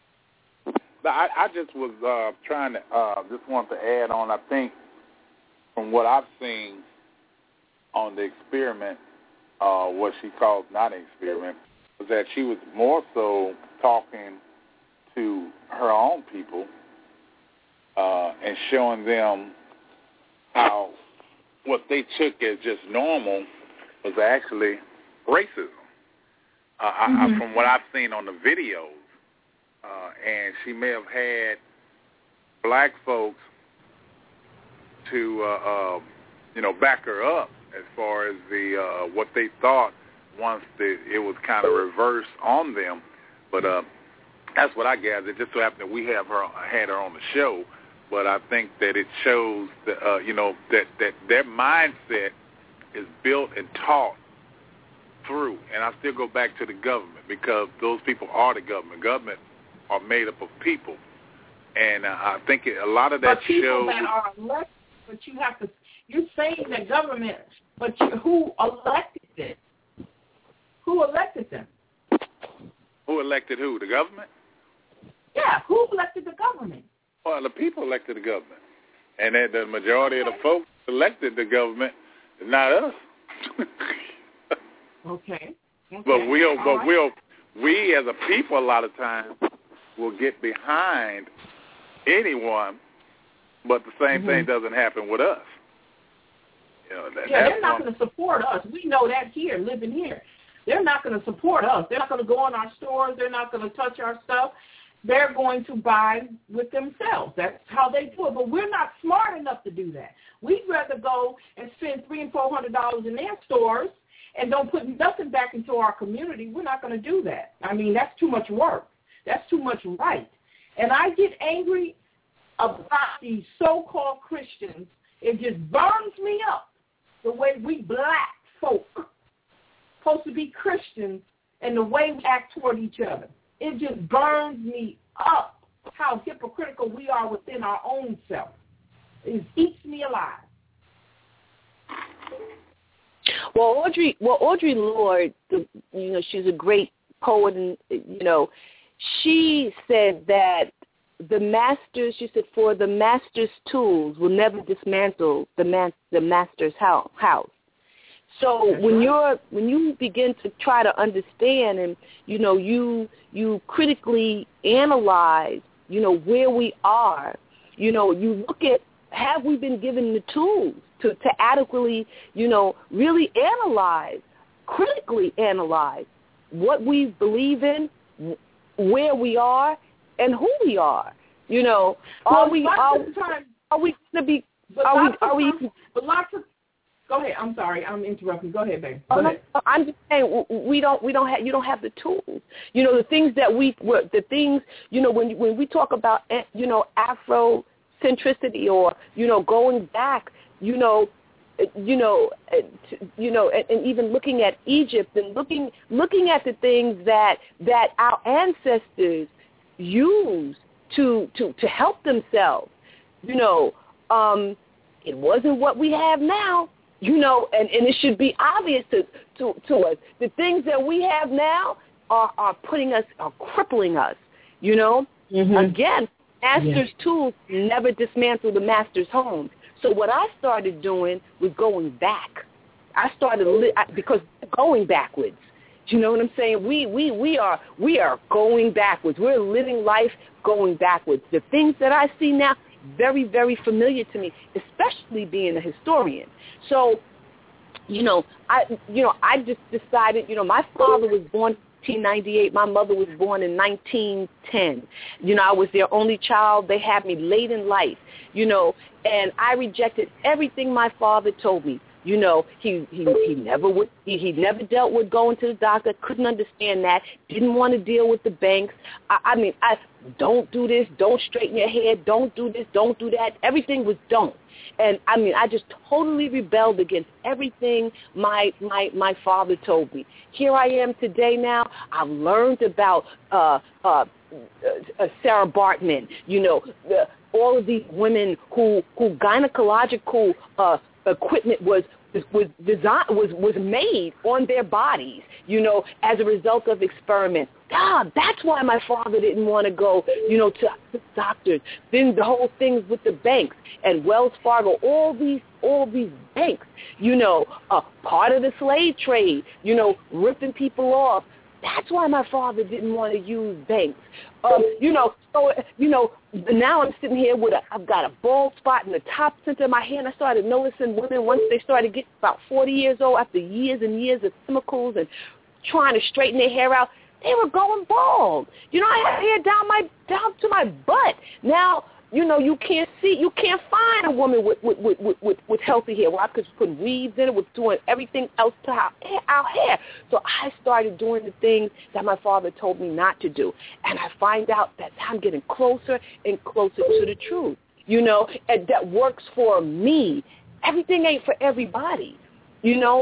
I just was trying to, just want to add on, I think, from what I've seen on the experiment, what she calls not an experiment, was that she was more so talking to her own people and showing them how what they took as just normal was actually racism. From what I've seen on the videos, and she may have had black folks to back her up as far as the what they thought once it was kind of reversed on them, but that's what I gathered. It just so happened that we had her on the show, but I think that it shows that that their mindset is built and taught through. And I still go back to the government, because those people are the government. Government are made up of people, and I think a lot of that shows. That are elected, but you're saying that government, but who elected them? Who elected them? Who elected who? The government? Yeah, who elected the government? Well, the people elected the government, and the majority of the folks elected the government, not us. Okay. But we as a people, a lot of times will get behind anyone, but the same thing doesn't happen with us. They're not going to support us. We know that here, living here. They're not going to support us. They're not going to go in our stores. They're not going to touch our stuff. They're going to buy with themselves. That's how they do it. But we're not smart enough to do that. We'd rather go and spend $300 and $400 in their stores and don't put nothing back into our community. We're not going to do that. That's too much work. That's too much right. And I get angry about these so-called Christians. It just burns me up the way we black folk supposed to be Christians and the way we act toward each other. It just burns me up how hypocritical we are within our own self. It eats me alive. Well, Audre Lorde, she's a great poet, and she said that for the master's tools will never dismantle the master's house. So when you begin to try to understand and you critically analyze where we are, you look at, have we been given the tools to adequately really critically analyze what we believe in, where we are, and who we are. You know, are we going to be? Are we? But lots of. Go ahead. I'm sorry. I'm interrupting. Go ahead, baby. Go ahead. I'm just saying you don't have the tools. You know, the things that you know, when we talk about, you know, Afrocentricity or, you know, going back, and even looking at Egypt and looking at the things that our ancestors used to help themselves. You know, it wasn't what we have now. You know, and it should be obvious to us. The things that we have now are crippling us, you know. Mm-hmm. Again, master's tools never dismantle the master's home. So what I started doing was going back. I started because going backwards. You know what I'm saying? We are going backwards. We're living life going backwards. The things that I see now, very, very familiar to me, especially being a historian. So, I just decided, my father was born in 1898. My mother was born in 1910. I was their only child. They had me late in life, and I rejected everything my father told me. He never dealt with going to the doctor, couldn't understand that, didn't want to deal with the banks. I don't do this, don't straighten your hair, don't do this, don't do that. Everything was don't. And I just totally rebelled against everything my father told me. Here I am today now. I've learned about Sarah Bartman, all of these women who gynecological equipment was made on their bodies, as a result of experiments. That's why my father didn't want to go, to doctors. Then the whole thing with the banks and Wells Fargo, all these banks, part of the slave trade, ripping people off. That's why my father didn't want to use banks. Now I'm sitting here I've got a bald spot in the top center of my hair, and I started noticing women once they started getting about 40 years old, after years and years of chemicals and trying to straighten their hair out, they were going bald. I had hair down to my butt. Now, you can't find a woman with healthy hair. Well, I was putting weaves in it, was doing everything else to our hair. So I started doing the things that my father told me not to do. And I find out that I'm getting closer and closer to the truth, and that works for me. Everything ain't for everybody, So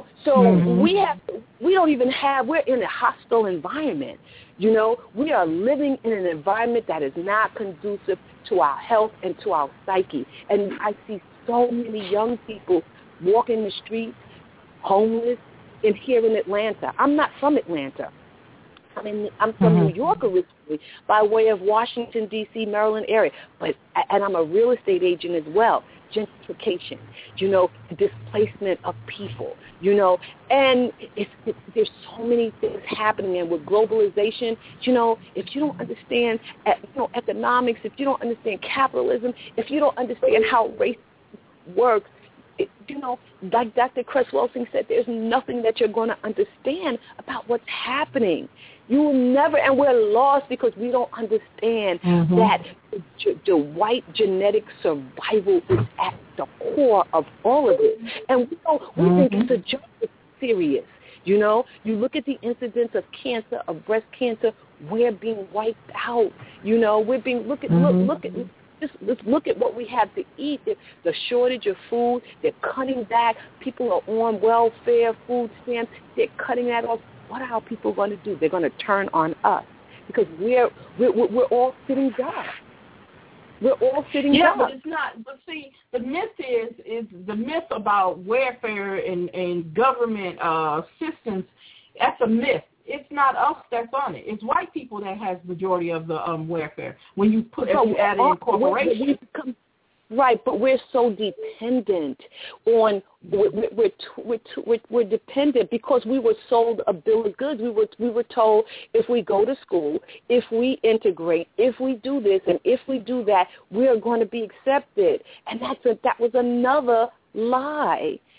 we're in a hostile environment. We are living in an environment that is not conducive to our health and to our psyche. And I see so many young people walking the streets, homeless, here in Atlanta. I'm not from Atlanta. I'm from New York originally, by way of Washington, D.C., Maryland area. And I'm a real estate agent as well. Gentrification, displacement of people, and there's so many things happening. And with globalization, if you don't understand, economics, if you don't understand capitalism, if you don't understand how race works, like Dr. Cresswell-Singh said, there's nothing that you're going to understand about what's happening. You will never, and we're lost because we don't understand that the white genetic survival is at the core of all of it. And we think it's a joke. It's serious. You look at the incidence of cancer, of breast cancer, we're being wiped out. We're being, look at what we have to eat. The shortage of food, they're cutting back. People are on welfare, food stamps. They're cutting that off. What are our people going to do? They're going to turn on us because we're all sitting ducks. We're all sitting ducks. Yeah, but it's not. But see, the myth is the myth about welfare and government assistance. That's a myth. It's not us that's on it. It's white people that has majority of the welfare. When you add in corporations. Right, but we're so dependent on we're dependent because we were sold a bill of goods. We were told if we go to school, if we integrate, if we do this and if we do that, we are going to be accepted. And that was another lie.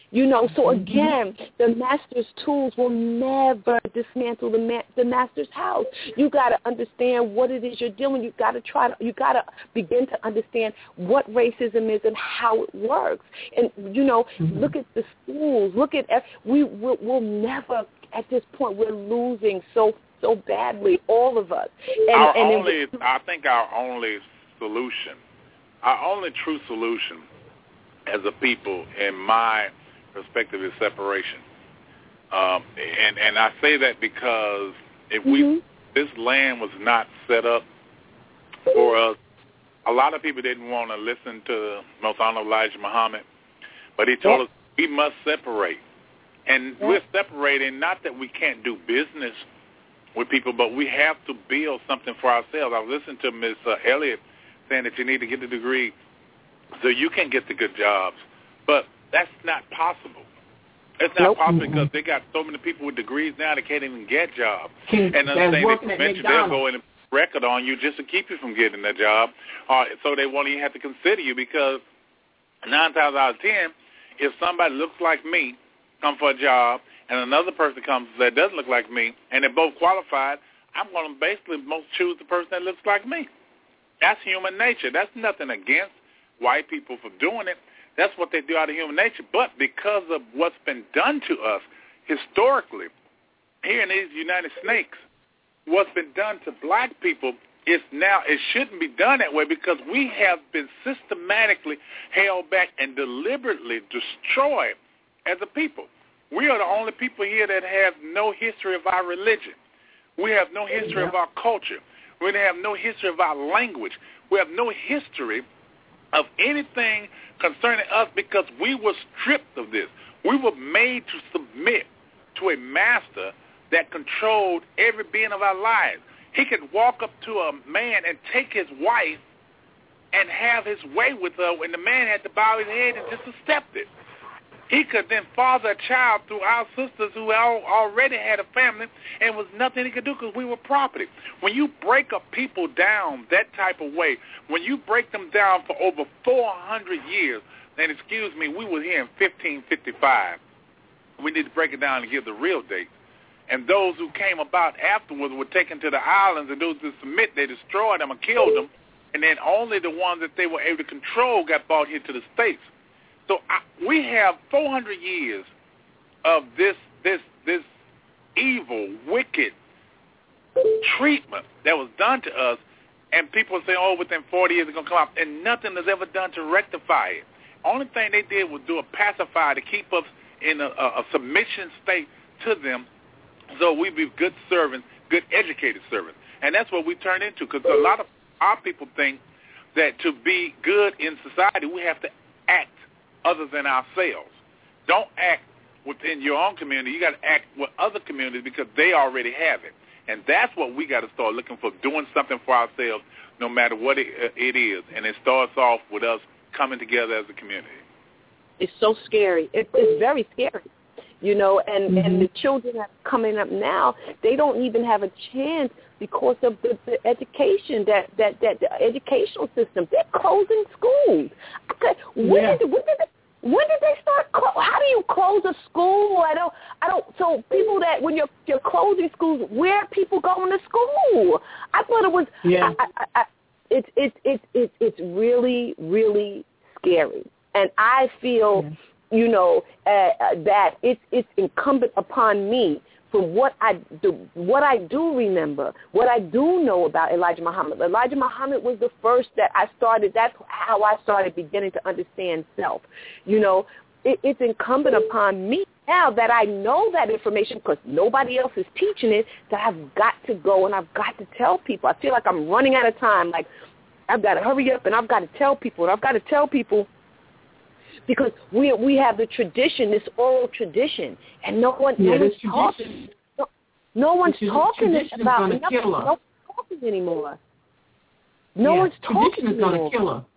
So again, the master's tools will never dismantle the master's house. You got to understand what it is you're doing. You got to begin to understand what racism is and how it works. And look at the schools. We'll never at this point. We're losing so badly, all of us. I think our only solution, our only true solution as a people, in my perspective, is separation. And I say that because if this land was not set up for us, a lot of people didn't want to listen to Most Honorable Elijah Muhammad, but he told us we must separate. And we're separating, not that we can't do business with people, but we have to build something for ourselves. I was listening to Ms. Elliott saying that you need to get the degree so you can get the good jobs. But that's not possible. It's not possible because they got so many people with degrees now that can't even get jobs. And the thing they mentioned, they'll go in and record on you just to keep you from getting that job. So they won't even have to consider you because 9 times out of 10, if somebody looks like me, come for a job, and another person comes that doesn't look like me, and they're both qualified, I'm going to basically most choose the person that looks like me. That's human nature. That's nothing against white people for doing it. That's what they do out of human nature. But because of what's been done to us historically here in these United States, what's been done to black people is now, it shouldn't be done that way because we have been systematically held back and deliberately destroyed as a people. We are the only people here that have no history of our religion. We have no history of our culture. We have no history of our language. We have no history of anything concerning us because we were stripped of this. We were made to submit to a master that controlled every being of our lives. He could walk up to a man and take his wife and have his way with her when the man had to bow his head and just accept it. He could then father a child through our sisters who already had a family and was nothing he could do because we were property. When you break up people down that type of way, when you break them down for over 400 years, and excuse me, we were here in 1555. We need to break it down and give the real date. And those who came about afterwards were taken to the islands, and those who submit, they destroyed them and killed them, and then only the ones that they were able to control got brought here to the States. So we have 400 years of this evil, wicked treatment that was done to us, and people say, oh, within 40 years it's going to come out, and nothing is ever done to rectify it. Only thing they did was do a pacifier to keep us in a submission state to them so we be good servants, good educated servants. And that's what we turn into because a lot of our people think that to be good in society we have to act other than ourselves. Don't act within your own community. You got to act with other communities because they already have it. And that's what we got to start looking for, doing something for ourselves no matter what it is. And it starts off with us coming together as a community. It's so scary. It's very scary, and the children that are coming up now, they don't even have a chance because of the education, that the educational system. They're closing schools. When did they start? How do you close a school? I don't. So people that when you're closing schools, where are people going to school? I thought it was. Yeah. It's really, really scary, and I feel, that it's incumbent upon me. From what I do remember, what I do know about Elijah Muhammad. Elijah Muhammad was the first that I started. That's how I started beginning to understand self. It's incumbent upon me now that I know that information because nobody else is teaching it. That I've got to go and I've got to tell people. I feel like I'm running out of time. Like I've got to hurry up and I've got to tell people. And I've got to tell people. Because we have the tradition, this oral tradition, and no one's talking. No one's talking about it. No one's talking anymore. No one's talking anymore. Tradition is going to kill us.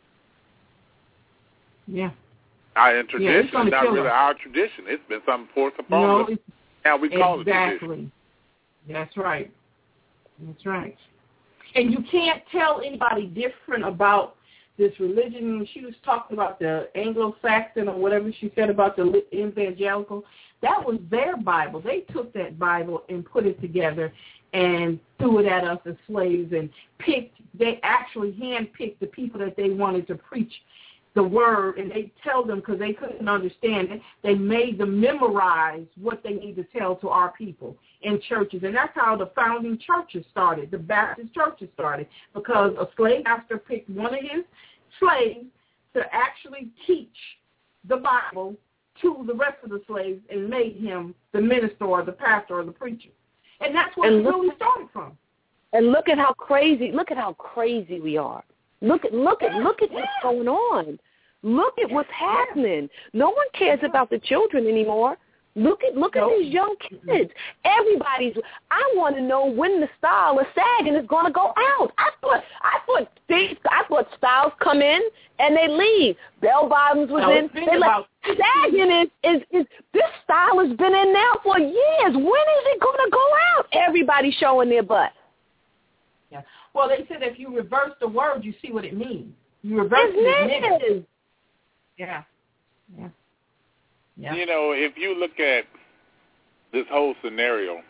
Yeah. Our tradition is not really our tradition. It's been something forced upon us. Now we call it tradition. Exactly. That's right. That's right. And you can't tell anybody different about this religion. She was talking about the Anglo-Saxon or whatever she said about the evangelical. That was their Bible. They took that Bible and put it together and threw it at us as slaves and they actually handpicked the people that they wanted to preach the word, and they tell them because they couldn't understand it. They made them memorize what they need to tell to our people in churches, and that's how the founding churches started. The Baptist churches started because a slave master picked one of his slaves to actually teach the Bible to the rest of the slaves and made him the minister or the pastor or the preacher. And that's where it really started from. And look at how crazy we are. Look at what's going on. Look at what's happening. No one cares about the children anymore. Look at these young kids. I want to know when the style of sagging is going to go out. I thought styles come in and they leave. Bell bottoms was in. They like sagging is this style has been in now for years. When is it going to go out? Everybody's showing their butt. Yeah. Well, they said if you reverse the word, you see what it means. You reverse it. Yeah. Yeah. Yeah. You know, if you look at this whole scenario,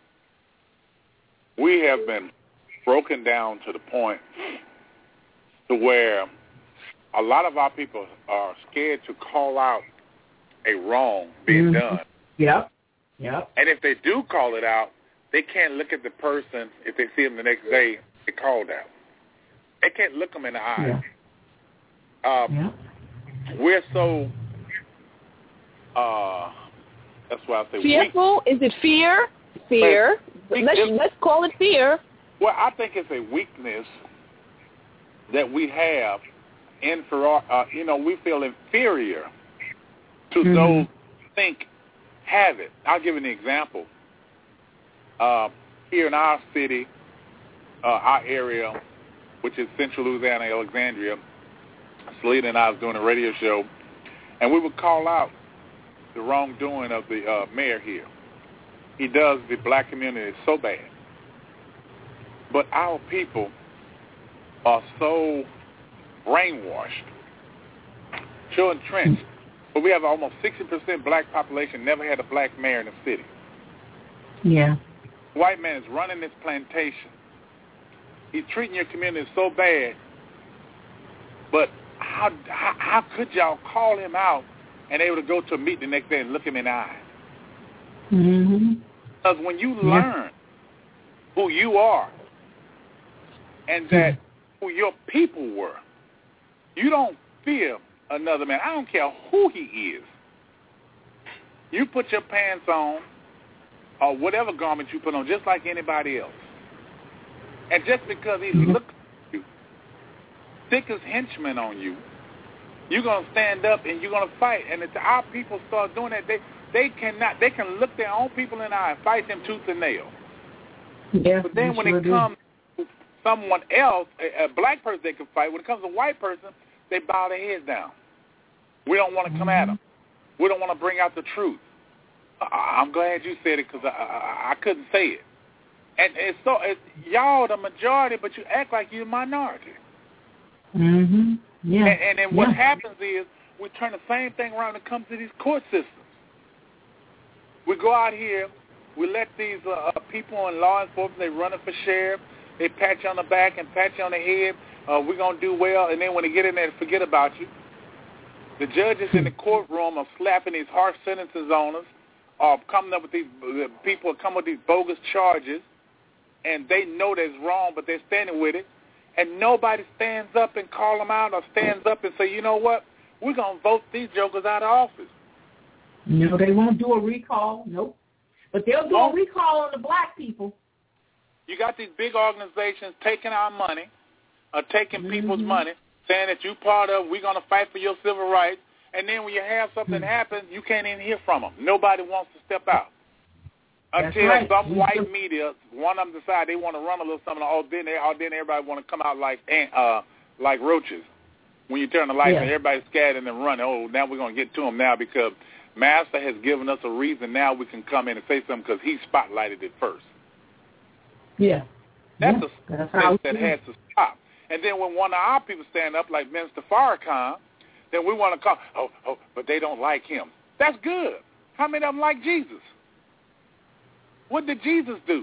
we have been broken down to the point to where a lot of our people are scared to call out a wrong being done. Yep. Yep. And if they do call it out, they can't look at the person, if they see them the next day, they called out. They can't look them in the eye. Yeah. We're so, that's why I say fearful. Weak. Is it fear? Fear. Let's call it fear. Well, I think it's a weakness that we have we feel inferior to those who think have it. I'll give you an example. Here in our city, our area, which is Central Louisiana, Alexandria, Selena and I was doing a radio show, and we would call out the wrongdoing of the mayor here. He does the black community so bad. But our people are so brainwashed, so entrenched. But we have almost 60% black population, never had a black mayor in the city. Yeah. The white man is running this plantation. He's treating your community so bad. But how could y'all call him out and able to go to a meeting the next day and look him in the eye? Because when you learn who you are and that who your people were, you don't fear another man. I don't care who he is. You put your pants on or whatever garment you put on just like anybody else. And just because he looks at you, stick his henchman on you, you're going to stand up and you're going to fight. And if our people start doing that, they can look their own people in the eye and fight them tooth and nail. Yeah, but then when it comes to someone else, a black person they can fight, when it comes to a white person, they bow their heads down. We don't want to come at them. We don't want to bring out the truth. I'm glad you said it because I couldn't say it. And it's y'all the majority, but you act like you're the minority. Yeah. And then what happens is we turn the same thing around when it comes to these court systems. We go out here, we let these people in law enforcement, they running for sheriff, they pat you on the back and pat you on the head, we're going to do well, and then when they get in there, they forget about you. The judges in the courtroom are slapping these harsh sentences on us, or coming up with these people come with these bogus charges, and they know that's wrong, but they're standing with it, and nobody stands up and call them out or stands up and say, you know what, we're going to vote these jokers out of office. No, they won't do a recall. Nope. But they'll do a recall on the black people. You got these big organizations taking our money, or taking people's money, saying that you part of, we're going to fight for your civil rights, and then when you have something happen, you can't even hear from them. Nobody wants to step out. Until some white media, one of them decide they want to run a little something, then everybody want to come out like roaches. When you turn the lights on, everybody's scattered and running. Oh, now we're going to get to them now because Master has given us a reason now we can come in and say something because he spotlighted it first. Yeah. That's a process that has to stop. And then when one of our people stand up, like Minister Farrakhan, then we want to call, but they don't like him. That's good. How many of them like Jesus? What did Jesus do?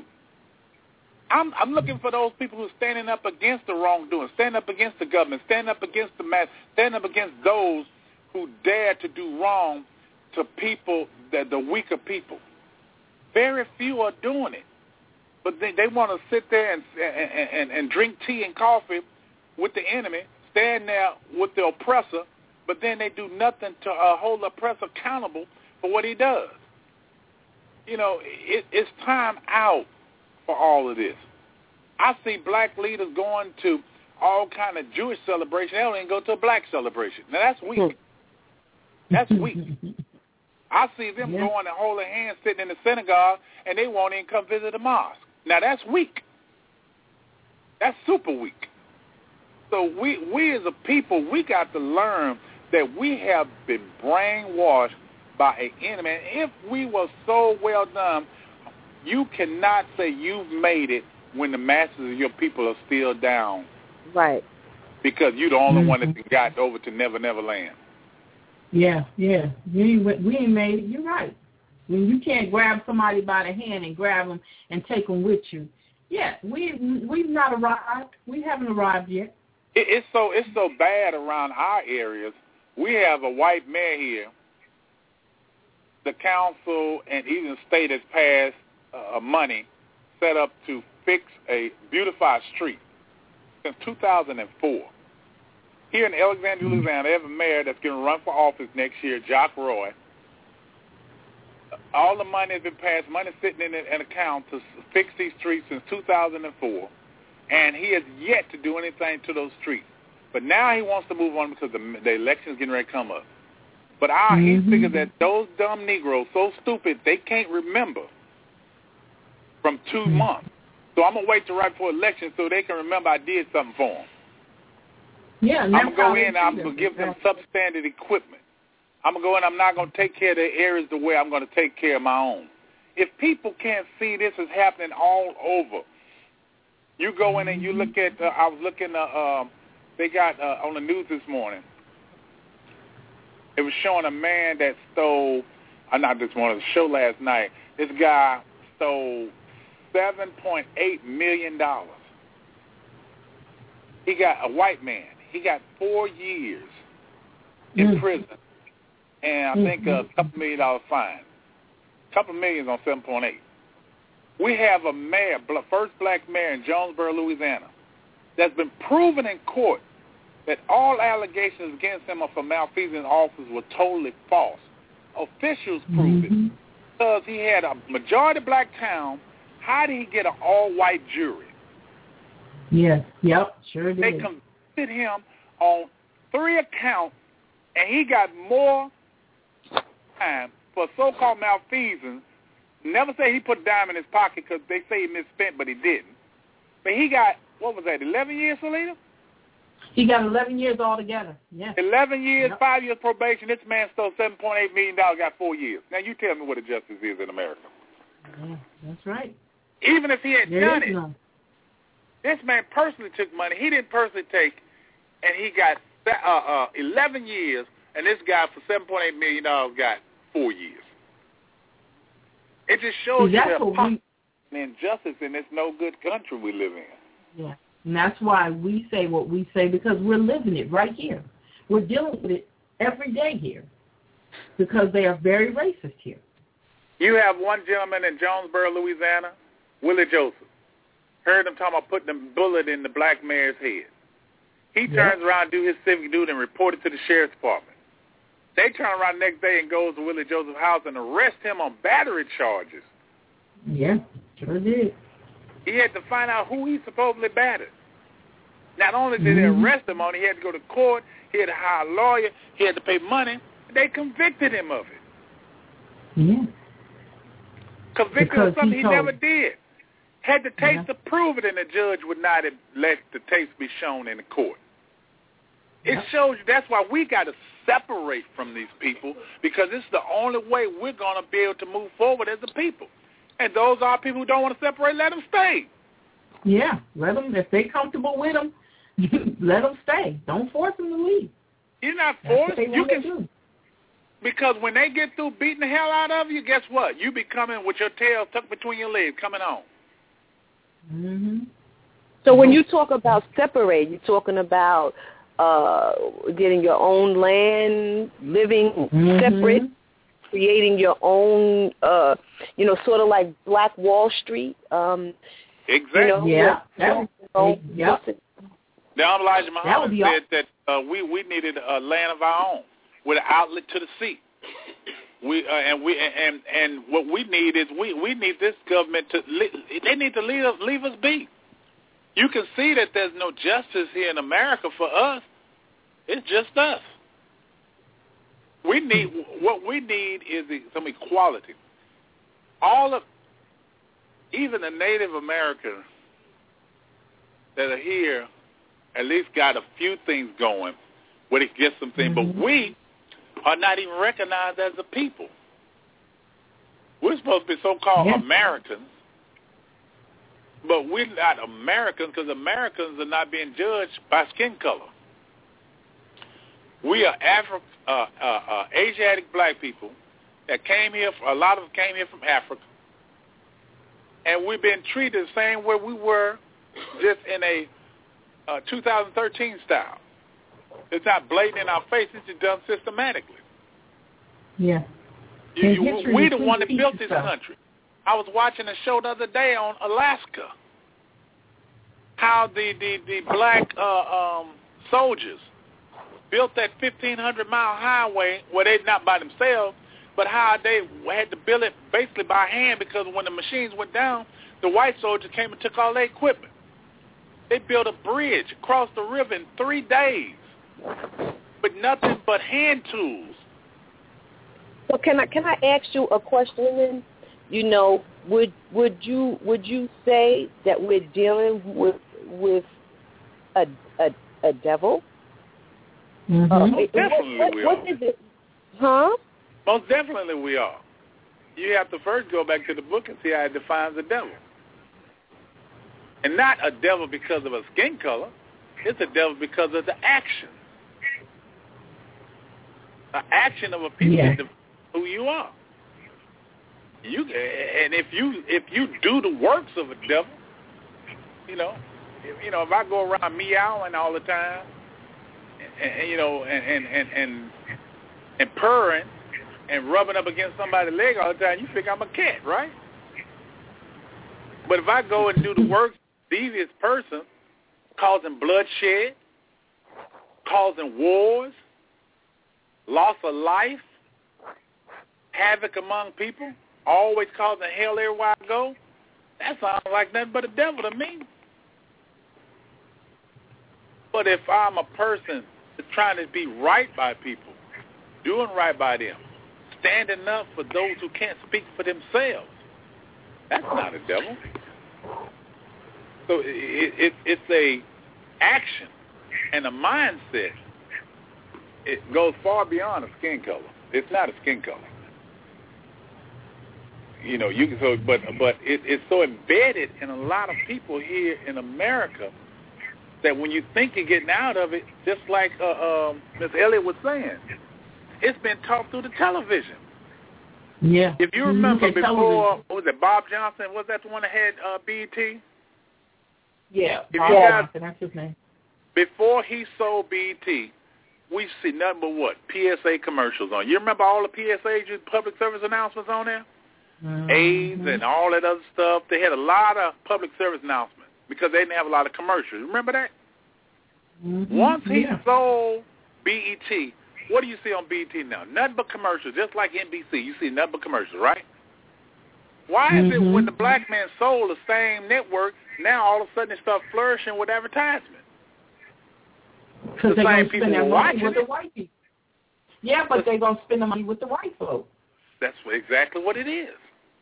I'm looking for those people who are standing up against the wrongdoing, standing up against the government, standing up against the mass, standing up against those who dare to do wrong to people, the weaker people. Very few are doing it. But they want to sit there and drink tea and coffee with the enemy, stand there with the oppressor, but then they do nothing to hold the oppressor accountable for what he does. You know, it's time out for all of this. I see black leaders going to all kind of Jewish celebration. They don't even go to a black celebration. Now, that's weak. That's weak. I see them going and holding hands sitting in the synagogue, and they won't even come visit the mosque. Now, that's weak. That's super weak. So we as a people, we got to learn that we have been brainwashed by an enemy. And if we were so well done, you cannot say you've made it when the masses of your people are still down. Right. Because you're the only one that got over to Never Never Land. Yeah. We ain't made it. You're right. When you can't grab somebody by the hand and grab them and take them with you. Yeah, we've not arrived. We haven't arrived yet. It's so bad around our areas. We have a white mayor here. The council and even the state has passed money set up to beautify street since 2004. Here in Alexandria, Louisiana, they have a mayor that's going to run for office next year, Jock Roy. All the money has been passed, money sitting in an account to fix these streets since 2004, and he has yet to do anything to those streets. But now he wants to move on because the election is getting ready to come up. But he figures that those dumb Negroes, so stupid, they can't remember from 2 months. So I'm going to wait till right before election so they can remember I did something for them. Yeah, I'm going to go in and I'm going to give them substandard equipment. I'm going to go in, I'm not going to take care of their areas the way I'm going to take care of my own. If people can't see this is happening all over, you go in and you look at, I was looking, they got on the news this morning, it was showing a man that stole, not this morning, the show last night, this guy stole $7.8 million. He got a white man. He got 4 years in prison, and I think a couple $1 million fine. A couple millions on 7.8. We have a mayor, first black mayor in Jonesboro, Louisiana, that's been proven in court that all allegations against him for malfeasance in office were totally false. Officials prove it because he had a majority black town. How did he get an all-white jury? Yes, sure did. They convicted him on 3 accounts, and he got more time for so-called malfeasance. Never say he put a dime in his pocket because they say he misspent, but he didn't. But he got, 11 years, Selena? He got 11 years altogether, yes. 11 years, 5 years probation. This man stole $7.8 million, got 4 years. Now, you tell me what a justice is in America. Yeah, that's right. Even if he had done it, this man personally took money. He didn't personally take, and he got 11 years, and this guy for $7.8 million got 4 years. It just shows you the injustice in this no good country we live in. Yeah, and that's why we say what we say, because we're living it right here. We're dealing with it every day here because they are very racist here. You have one gentleman in Jonesboro, Louisiana, Willie Joseph. Heard him talking about putting a bullet in the black mayor's head. He turns around, do his civic duty, and report it to the sheriff's department. They turn around the next day and goes to Willie Joseph's house and arrest him on battery charges. Yeah, sure did. He had to find out who he supposedly battered. Not only did they arrest him on it, he had to go to court, he had to hire a lawyer, he had to pay money. They convicted him of it. Yeah. Convicted of something he never did. Had the tapes to prove it, and the judge would not have let the tapes be shown in the court. It shows you that's why we got to separate from these people, because it's the only way we're going to be able to move forward as a people. And those are people who don't want to separate, let them stay. Yeah, let them. If they're comfortable with them, Let them stay. Don't force them to leave. You're not That's forced. what they You want to can, do. because when they get through beating the hell out of you, guess what? You be coming with your tail tucked between your legs, coming on. Mm-hmm. So when you talk about separate, you're talking about getting your own land, living separate, creating your own, sort of like Black Wall Street. Exactly. Yeah. Now Elijah Muhammad said that we needed a land of our own with an outlet to the sea. And what we need is we need this government they need to leave us be. You can see that there's no justice here in America for us. It's just us. What we need is some equality. Even the Native Americans that are here at least got a few things going where they get some things, but we are not even recognized as a people. We're supposed to be so-called Americans, but we're not Americans because Americans are not being judged by skin color. We are Asiatic black people that came here. A lot of them came here from Africa, and we've been treated the same way we were, just in a 2013 style. It's not blatant in our face. It's just done systematically. Yeah. We the one that built this country. I was watching a show the other day on Alaska, how the black soldiers built that 1,500-mile highway, well, they not by themselves, but how they had to build it basically by hand because when the machines went down, the white soldiers came and took all their equipment. They built a bridge across the river in 3 days with nothing but hand tools. So can I ask you a question then? Would you say that we're dealing with a devil? Most definitely we are. What is it? Huh? Most definitely we are. You have to first go back to the book and see how it defines a devil. And not a devil because of a skin color. It's a devil because of the action. The action of a people is who you are. And if you do the works of a devil, if I go around meowing all the time, and purring and rubbing up against somebody's leg all the time, you think I'm a cat, right? But if I go and do the works of a devious person, causing bloodshed, causing wars, loss of life, havoc among people, always causing hell everywhere I go, that sounds like nothing but a devil to me. But if I'm a person that's trying to be right by people, doing right by them, standing up for those who can't speak for themselves, that's not a devil. So it's a action and a mindset. It goes far beyond a skin color. It's not a skin color. But it's so embedded in a lot of people here in America that when you think you're getting out of it, just like Ms. Elliott was saying, it's been taught through the television. Yeah. If you remember before, what was it, Bob Johnson? Was that the one that had BET? Yeah, that's his name. Before he sold BET, we see nothing but what? PSA commercials on. You remember all the PSAs, public service announcements on there? AIDS and all that other stuff. They had a lot of public service announcements because they didn't have a lot of commercials. Remember that? Once he sold BET, what do you see on BET now? Nothing but commercials, just like NBC. You see nothing but commercials, right? Why is it when the black man sold the same network, now all of a sudden it starts flourishing with advertisement? Because they're going to spend their money with the white people. Yeah, but they're going to spend the money with the white folks. That's exactly what it is.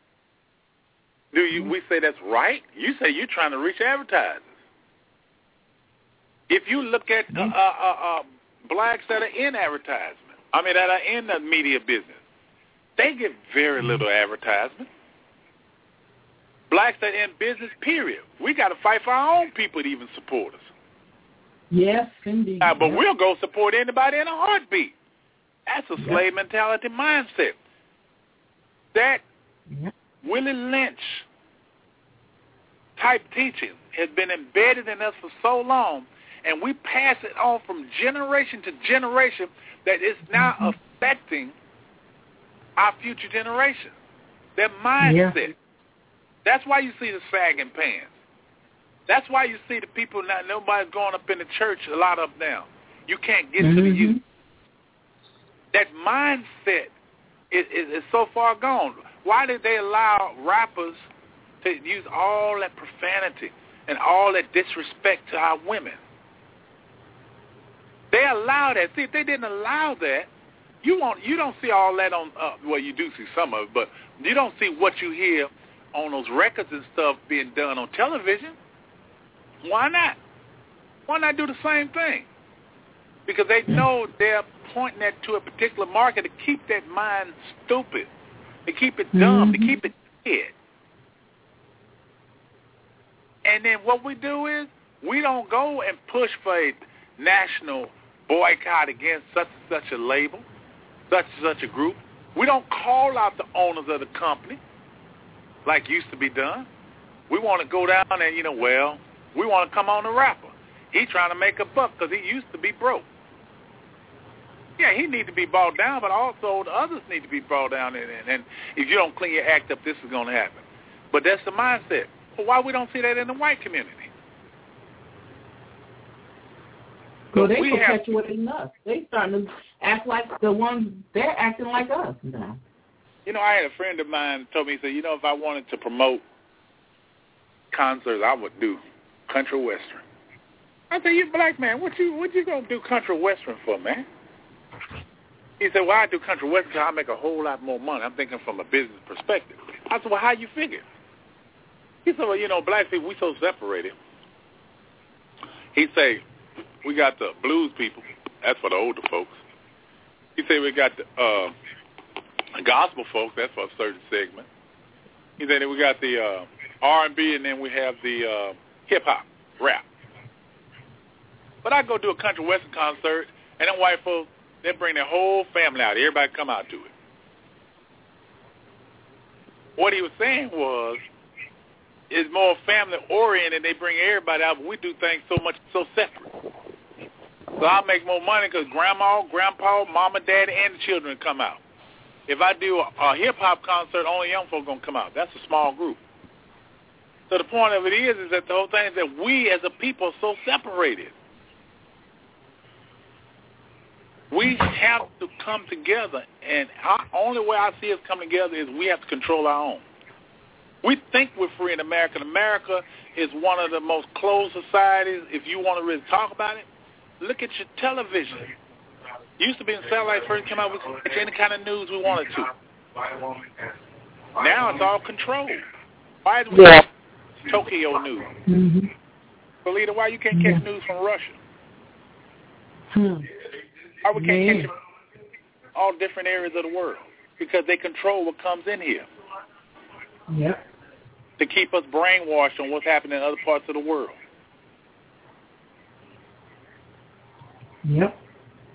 We say that's right? You say you're trying to reach advertisers. If you look at blacks that are in advertisement, that are in the media business, they get very little advertisement. Blacks that are in business, period. We got to fight for our own people to even support us. Yes, indeed. But we'll go support anybody in a heartbeat. That's a slave mentality mindset. That Willie Lynch type teaching has been embedded in us for so long, and we pass it on from generation to generation that it's now affecting our future generation. Their mindset. Yeah. That's why you see the sagging pants. That's why you see the people now, nobody's going up in the church, a lot of them now. You can't get to the youth. That mindset is so far gone. Why did they allow rappers to use all that profanity and all that disrespect to our women? They allow that. See, if they didn't allow that, you don't see all that on, well, you do see some of it, but you don't see what you hear on those records and stuff being done on television. Why not? Why not do the same thing? Because they know they're pointing that to a particular market to keep that mind stupid, to keep it dumb, to keep it dead. And then what we do is we don't go and push for a national boycott against such and such a label, such and such a group. We don't call out the owners of the company like used to be done. We want to go down and, we want to come on the rapper. He's trying to make a buck because he used to be broke. Yeah, he needs to be brought down, but also the others need to be brought down. And if you don't clean your act up, this is going to happen. But that's the mindset. Well, why we don't see that in the white community? Well, they perpetuating us. They starting to act like the ones, they're acting like us now. I had a friend of mine told me, he said, if I wanted to promote concerts, I would do country western. I said, you black man, what you going to do country western for, man? He said, well, I do country western because I make a whole lot more money. I'm thinking from a business perspective. I said, well, how you figure? He said, well, black people, we so separated. He said, we got the blues people. That's for the older folks. He said, we got the gospel folks. That's for a certain segment. He said, we got the R&B, and then we have the hip-hop, rap. But I go do a country western concert, and them white folks, they bring their whole family out. Everybody come out to it. What he was saying was, it's more family-oriented. They bring everybody out, but we do things so separate. So I make more money because grandma, grandpa, mama, daddy, and the children come out. If I do a hip-hop concert, only young folks going to come out. That's a small group. So the point of it is that the whole thing is that we as a people are so separated. We have to come together, and the only way I see us coming together is we have to control our own. We think we're free in America. America is one of the most closed societies. If you want to really talk about it, look at your television. It used to be in satellite first came out, we could catch any kind of news we wanted to. Now it's all controlled. Why is we Tokyo news? Belita, why you can't catch news from Russia? Why we can't catch it from all different areas of the world? Because they control what comes in here. Yep. To keep us brainwashed on what's happening in other parts of the world. Yep.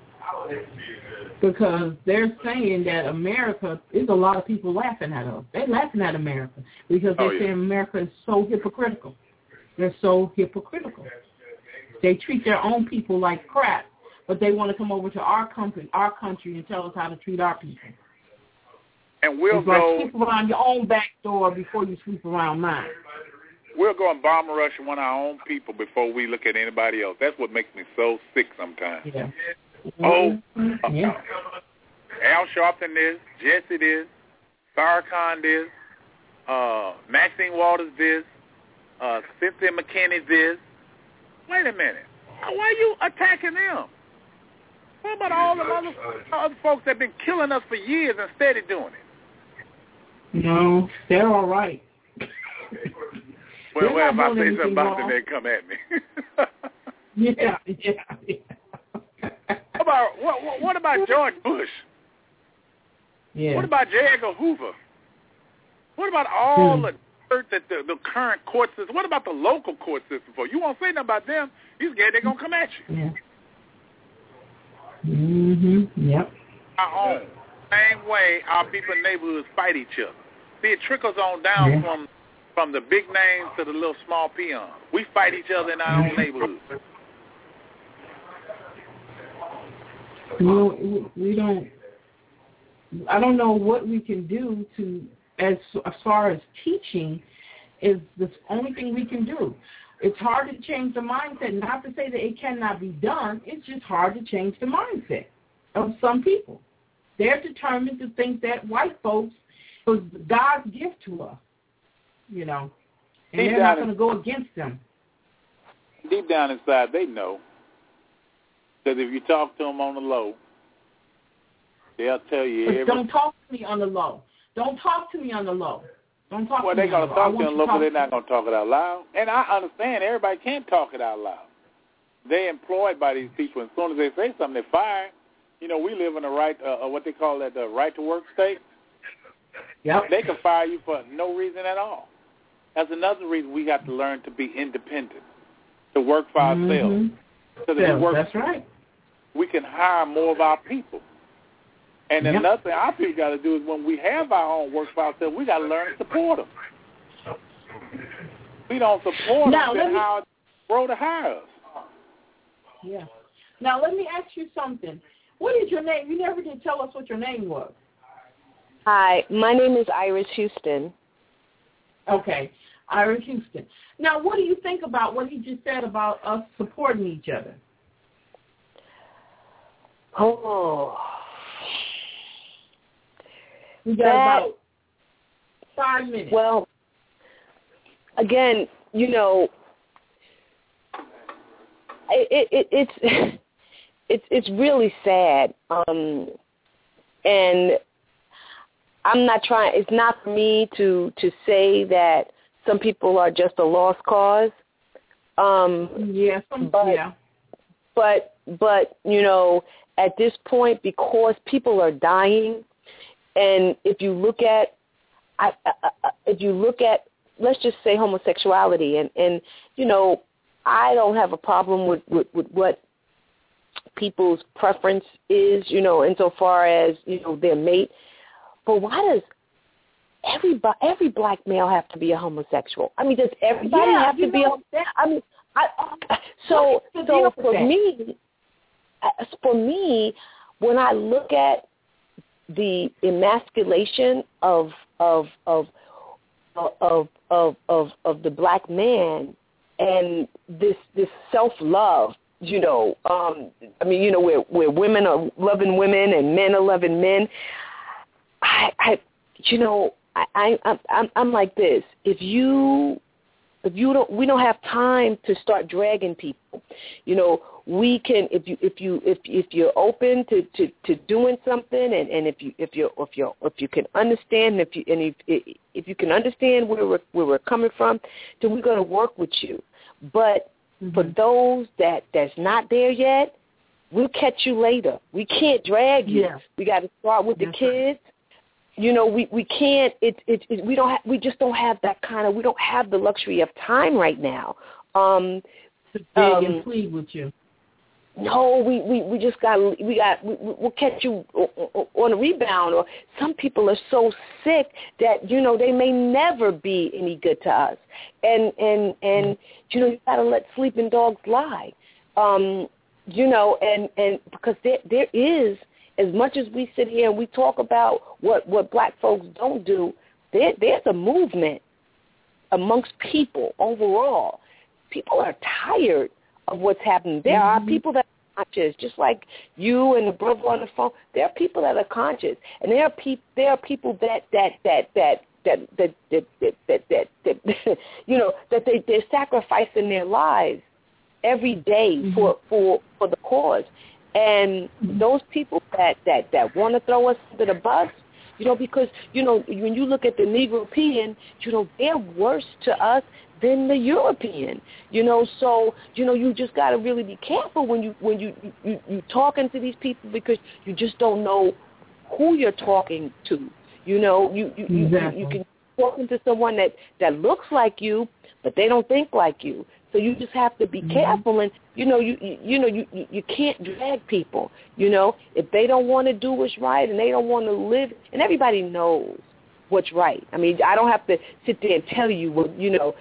Because they're saying that America, there's a lot of people laughing at us. They're laughing at America because they're saying America is so hypocritical. They're so hypocritical. They treat their own people like crap, but they want to come over to our country and tell us how to treat our people. And we'll sweep around your own back door before you sweep around mine. We'll go and bomb rush one of our own people before we look at anybody else. That's what makes me so sick sometimes. Yeah. Al Sharpton this, Jesse this, Farrakhan this, Maxine Waters this, Cynthia McKinney this. Wait a minute. Why are you attacking them? What about all the other folks that have been killing us for years and steady doing it? No, they're all right. Well, if I say something about them, they come at me. Yeah. What about George Bush? Yeah. What about J. Edgar Hoover? What about all the heard that the current court system, what about the local court system for? You won't say nothing about them. You're scared they're going to come at you. Yeah. Mm-hmm. Yep. Our own. Same way our people in neighborhoods fight each other. See, it trickles on down from the big names to the little small peons. We fight each other in our own neighborhoods. We don't. I don't know what we can do to, as far as teaching, is the only thing we can do. It's hard to change the mindset. Not to say that it cannot be done. It's just hard to change the mindset of some people. They're determined to think that white folks was God's gift to us, you know, and they're not going to go against them. Deep down inside, they know that if you talk to them on the low, they'll tell you Don't talk to me on the low. Don't talk to me on the low. Don't talk to me on the low. Well, they're going to talk to you on the low, but they're not going to talk it out loud. And I understand everybody can't talk it out loud. They're employed by these people. As soon as they say something, they're fired. You know, we live in a what they call that, the right-to-work state. Yep. They can fire you for no reason at all. That's another reason we have to learn to be independent, to work for ourselves. So that that's right. We can hire more of our people. And then another thing our people got to do is when we have our own work for ourselves, we got to learn to support them. We don't support them, then how grow to hire us. Yeah. Now, let me ask you something. What is your name? You never did tell us what your name was. Hi, my name is Iris Houston. Okay, Iris Houston. Now, what do you think about what he just said about us supporting each other? Oh. We got about 5 minutes. Well, again, you know, it's really sad, and I'm not trying. It's not for me to say that some people are just a lost cause. But you know, at this point, because people are dying, and if you look at, let's just say homosexuality, and you know, I don't have a problem with what people's preference is, you know, insofar as, you know, their mate. But why does every black male have to be a homosexual? I mean, does everybody have to be? I mean, so for me, when I look at the emasculation of the black man and this self-love, you know, I mean, you know, where women are loving women and men are loving men. I'm like this. We don't have time to start dragging people. You know, we can if you're open to doing something, and if you can understand, if you can understand where we're coming from, then we're going to work with you. But for those that's not there yet, we'll catch you later. We can't drag you. Yeah. We got to start with the kids. You know, we can't. We just don't have that kind of. We don't have the luxury of time right now. To beg and plead with you. No, we just we'll catch you on a rebound. Or some people are so sick that, you know, they may never be any good to us. And you know, you got to let sleeping dogs lie. You know, and because there is, as much as we sit here and we talk about what black folks don't do, there's a movement amongst people overall. People are tired of what's happening. There are people that are conscious, just like you and the brother on the phone. There are people that are conscious, and there are people that you know, that they're sacrificing their lives every day for the cause. And those people that want to throw us under the bus, you know, because, you know, when you look at the Negro-Pean, you know, they're worse to us than the European, you know. So, you know, you just got to really be careful when you talking to these people, because you just don't know who you're talking to. You know, you can talking to someone that looks like you, but they don't think like you. So you just have to be careful, and you can't drag people. If they don't want to do what's right and they don't want to live, and everybody knows what's right. I mean, I don't have to sit there and tell you what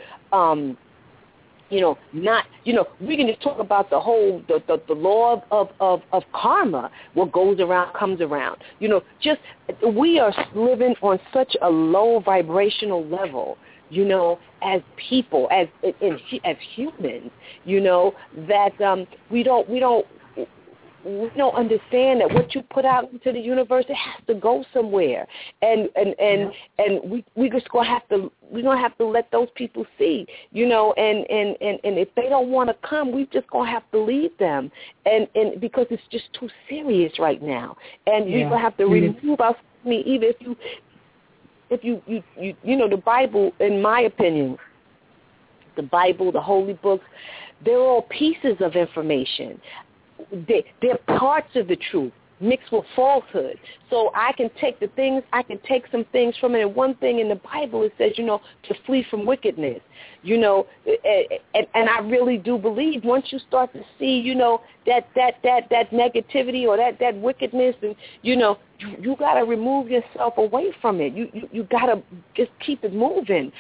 we can just talk about the whole the law of karma. What goes around comes around. Just we are living on such a low vibrational level, as people, as humans, that we don't understand that what you put out into the universe, it has to go somewhere, and we just gonna have to let those people see, and if they don't want to come, we just gonna have to leave them, and because it's just too serious right now, and we gonna have to remove us. I mean, even if you the Bible, in my opinion, the Bible, the holy books, they're all pieces of information. They're parts of the truth mixed with falsehood. So I can take some things from it. And one thing in the Bible, it says, to flee from wickedness. And I really do believe once you start to see, that negativity or that wickedness, and you got to remove yourself away from it. You got to just keep it moving.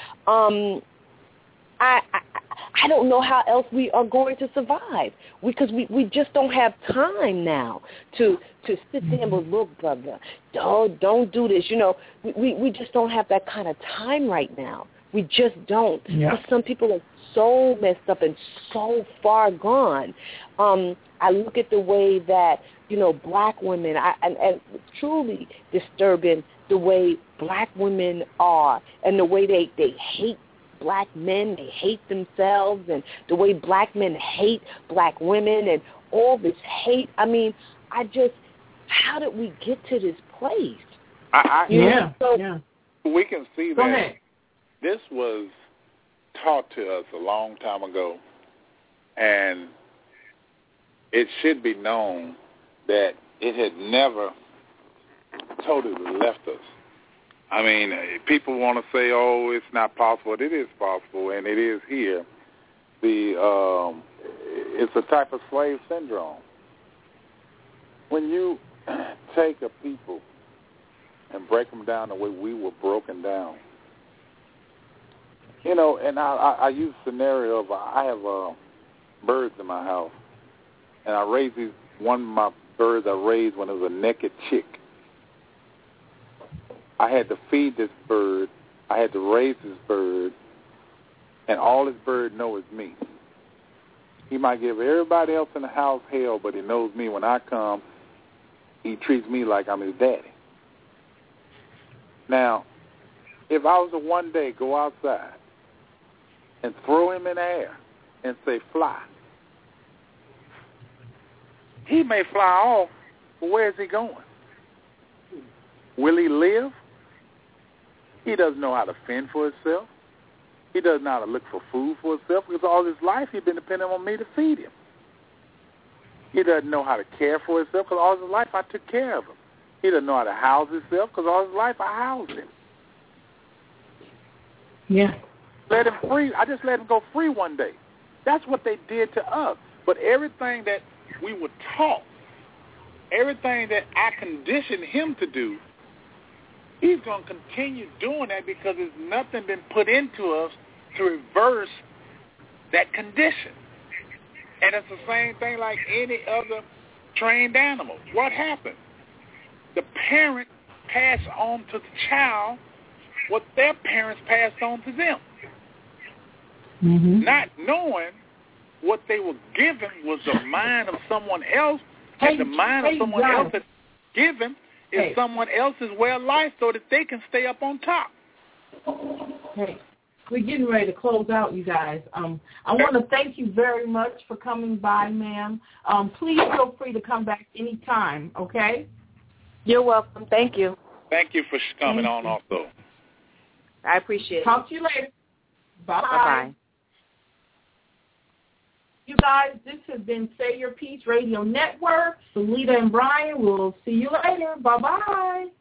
I don't know how else we are going to survive, because we just don't have time now to sit there and look, brother, don't do this. We just don't have that kind of time right now. We just don't. Yeah. Some people are so messed up and so far gone. I look at the way that, black women, and it's truly disturbing the way black women are and the way they hate black men, they hate themselves, and the way black men hate black women and all this hate. I mean, how did we get to this place? We can see that this was taught to us a long time ago, and it should be known that it had never totally left us. I mean, people want to say, "Oh, it's not possible." It is possible, and it is here. It's a type of slave syndrome. When you take a people and break them down the way we were broken down, and I use a scenario of I have birds in my house, and I raised one of my birds I raised when it was a naked chick. I had to feed this bird. I had to raise this bird, and all this bird knows is me. He might give everybody else in the house hell, but he knows me. When I come, he treats me like I'm his daddy. Now, if I was to one day go outside and throw him in the air and say, "Fly," he may fly off, but where is he going? Will he live? He doesn't know how to fend for himself. He doesn't know how to look for food for himself, because all his life he's been dependent on me to feed him. He doesn't know how to care for himself, because all his life I took care of him. He doesn't know how to house himself, because all his life I housed him. Yeah. Let him free. I just let him go free one day. That's what they did to us. But everything that we were taught, everything that I conditioned him to do, he's going to continue doing that, because there's nothing been put into us to reverse that condition. And it's the same thing like any other trained animal. What happened? The parent passed on to the child what their parents passed on to them. Not knowing what they were given was the mind of someone else, and the mind of someone else that's given is someone else's way of life, so that they can stay up on top. Hey, we're getting ready to close out, you guys. I want to thank you very much for coming by, ma'am. Please feel free to come back anytime, okay? You're welcome. Thank you. Thank you for coming on also. I appreciate it. Talk to you later. Bye-bye. Bye-bye. You guys, this has been Say Your Peace Radio Network. Salita and Brian, we'll see you later. Bye-bye.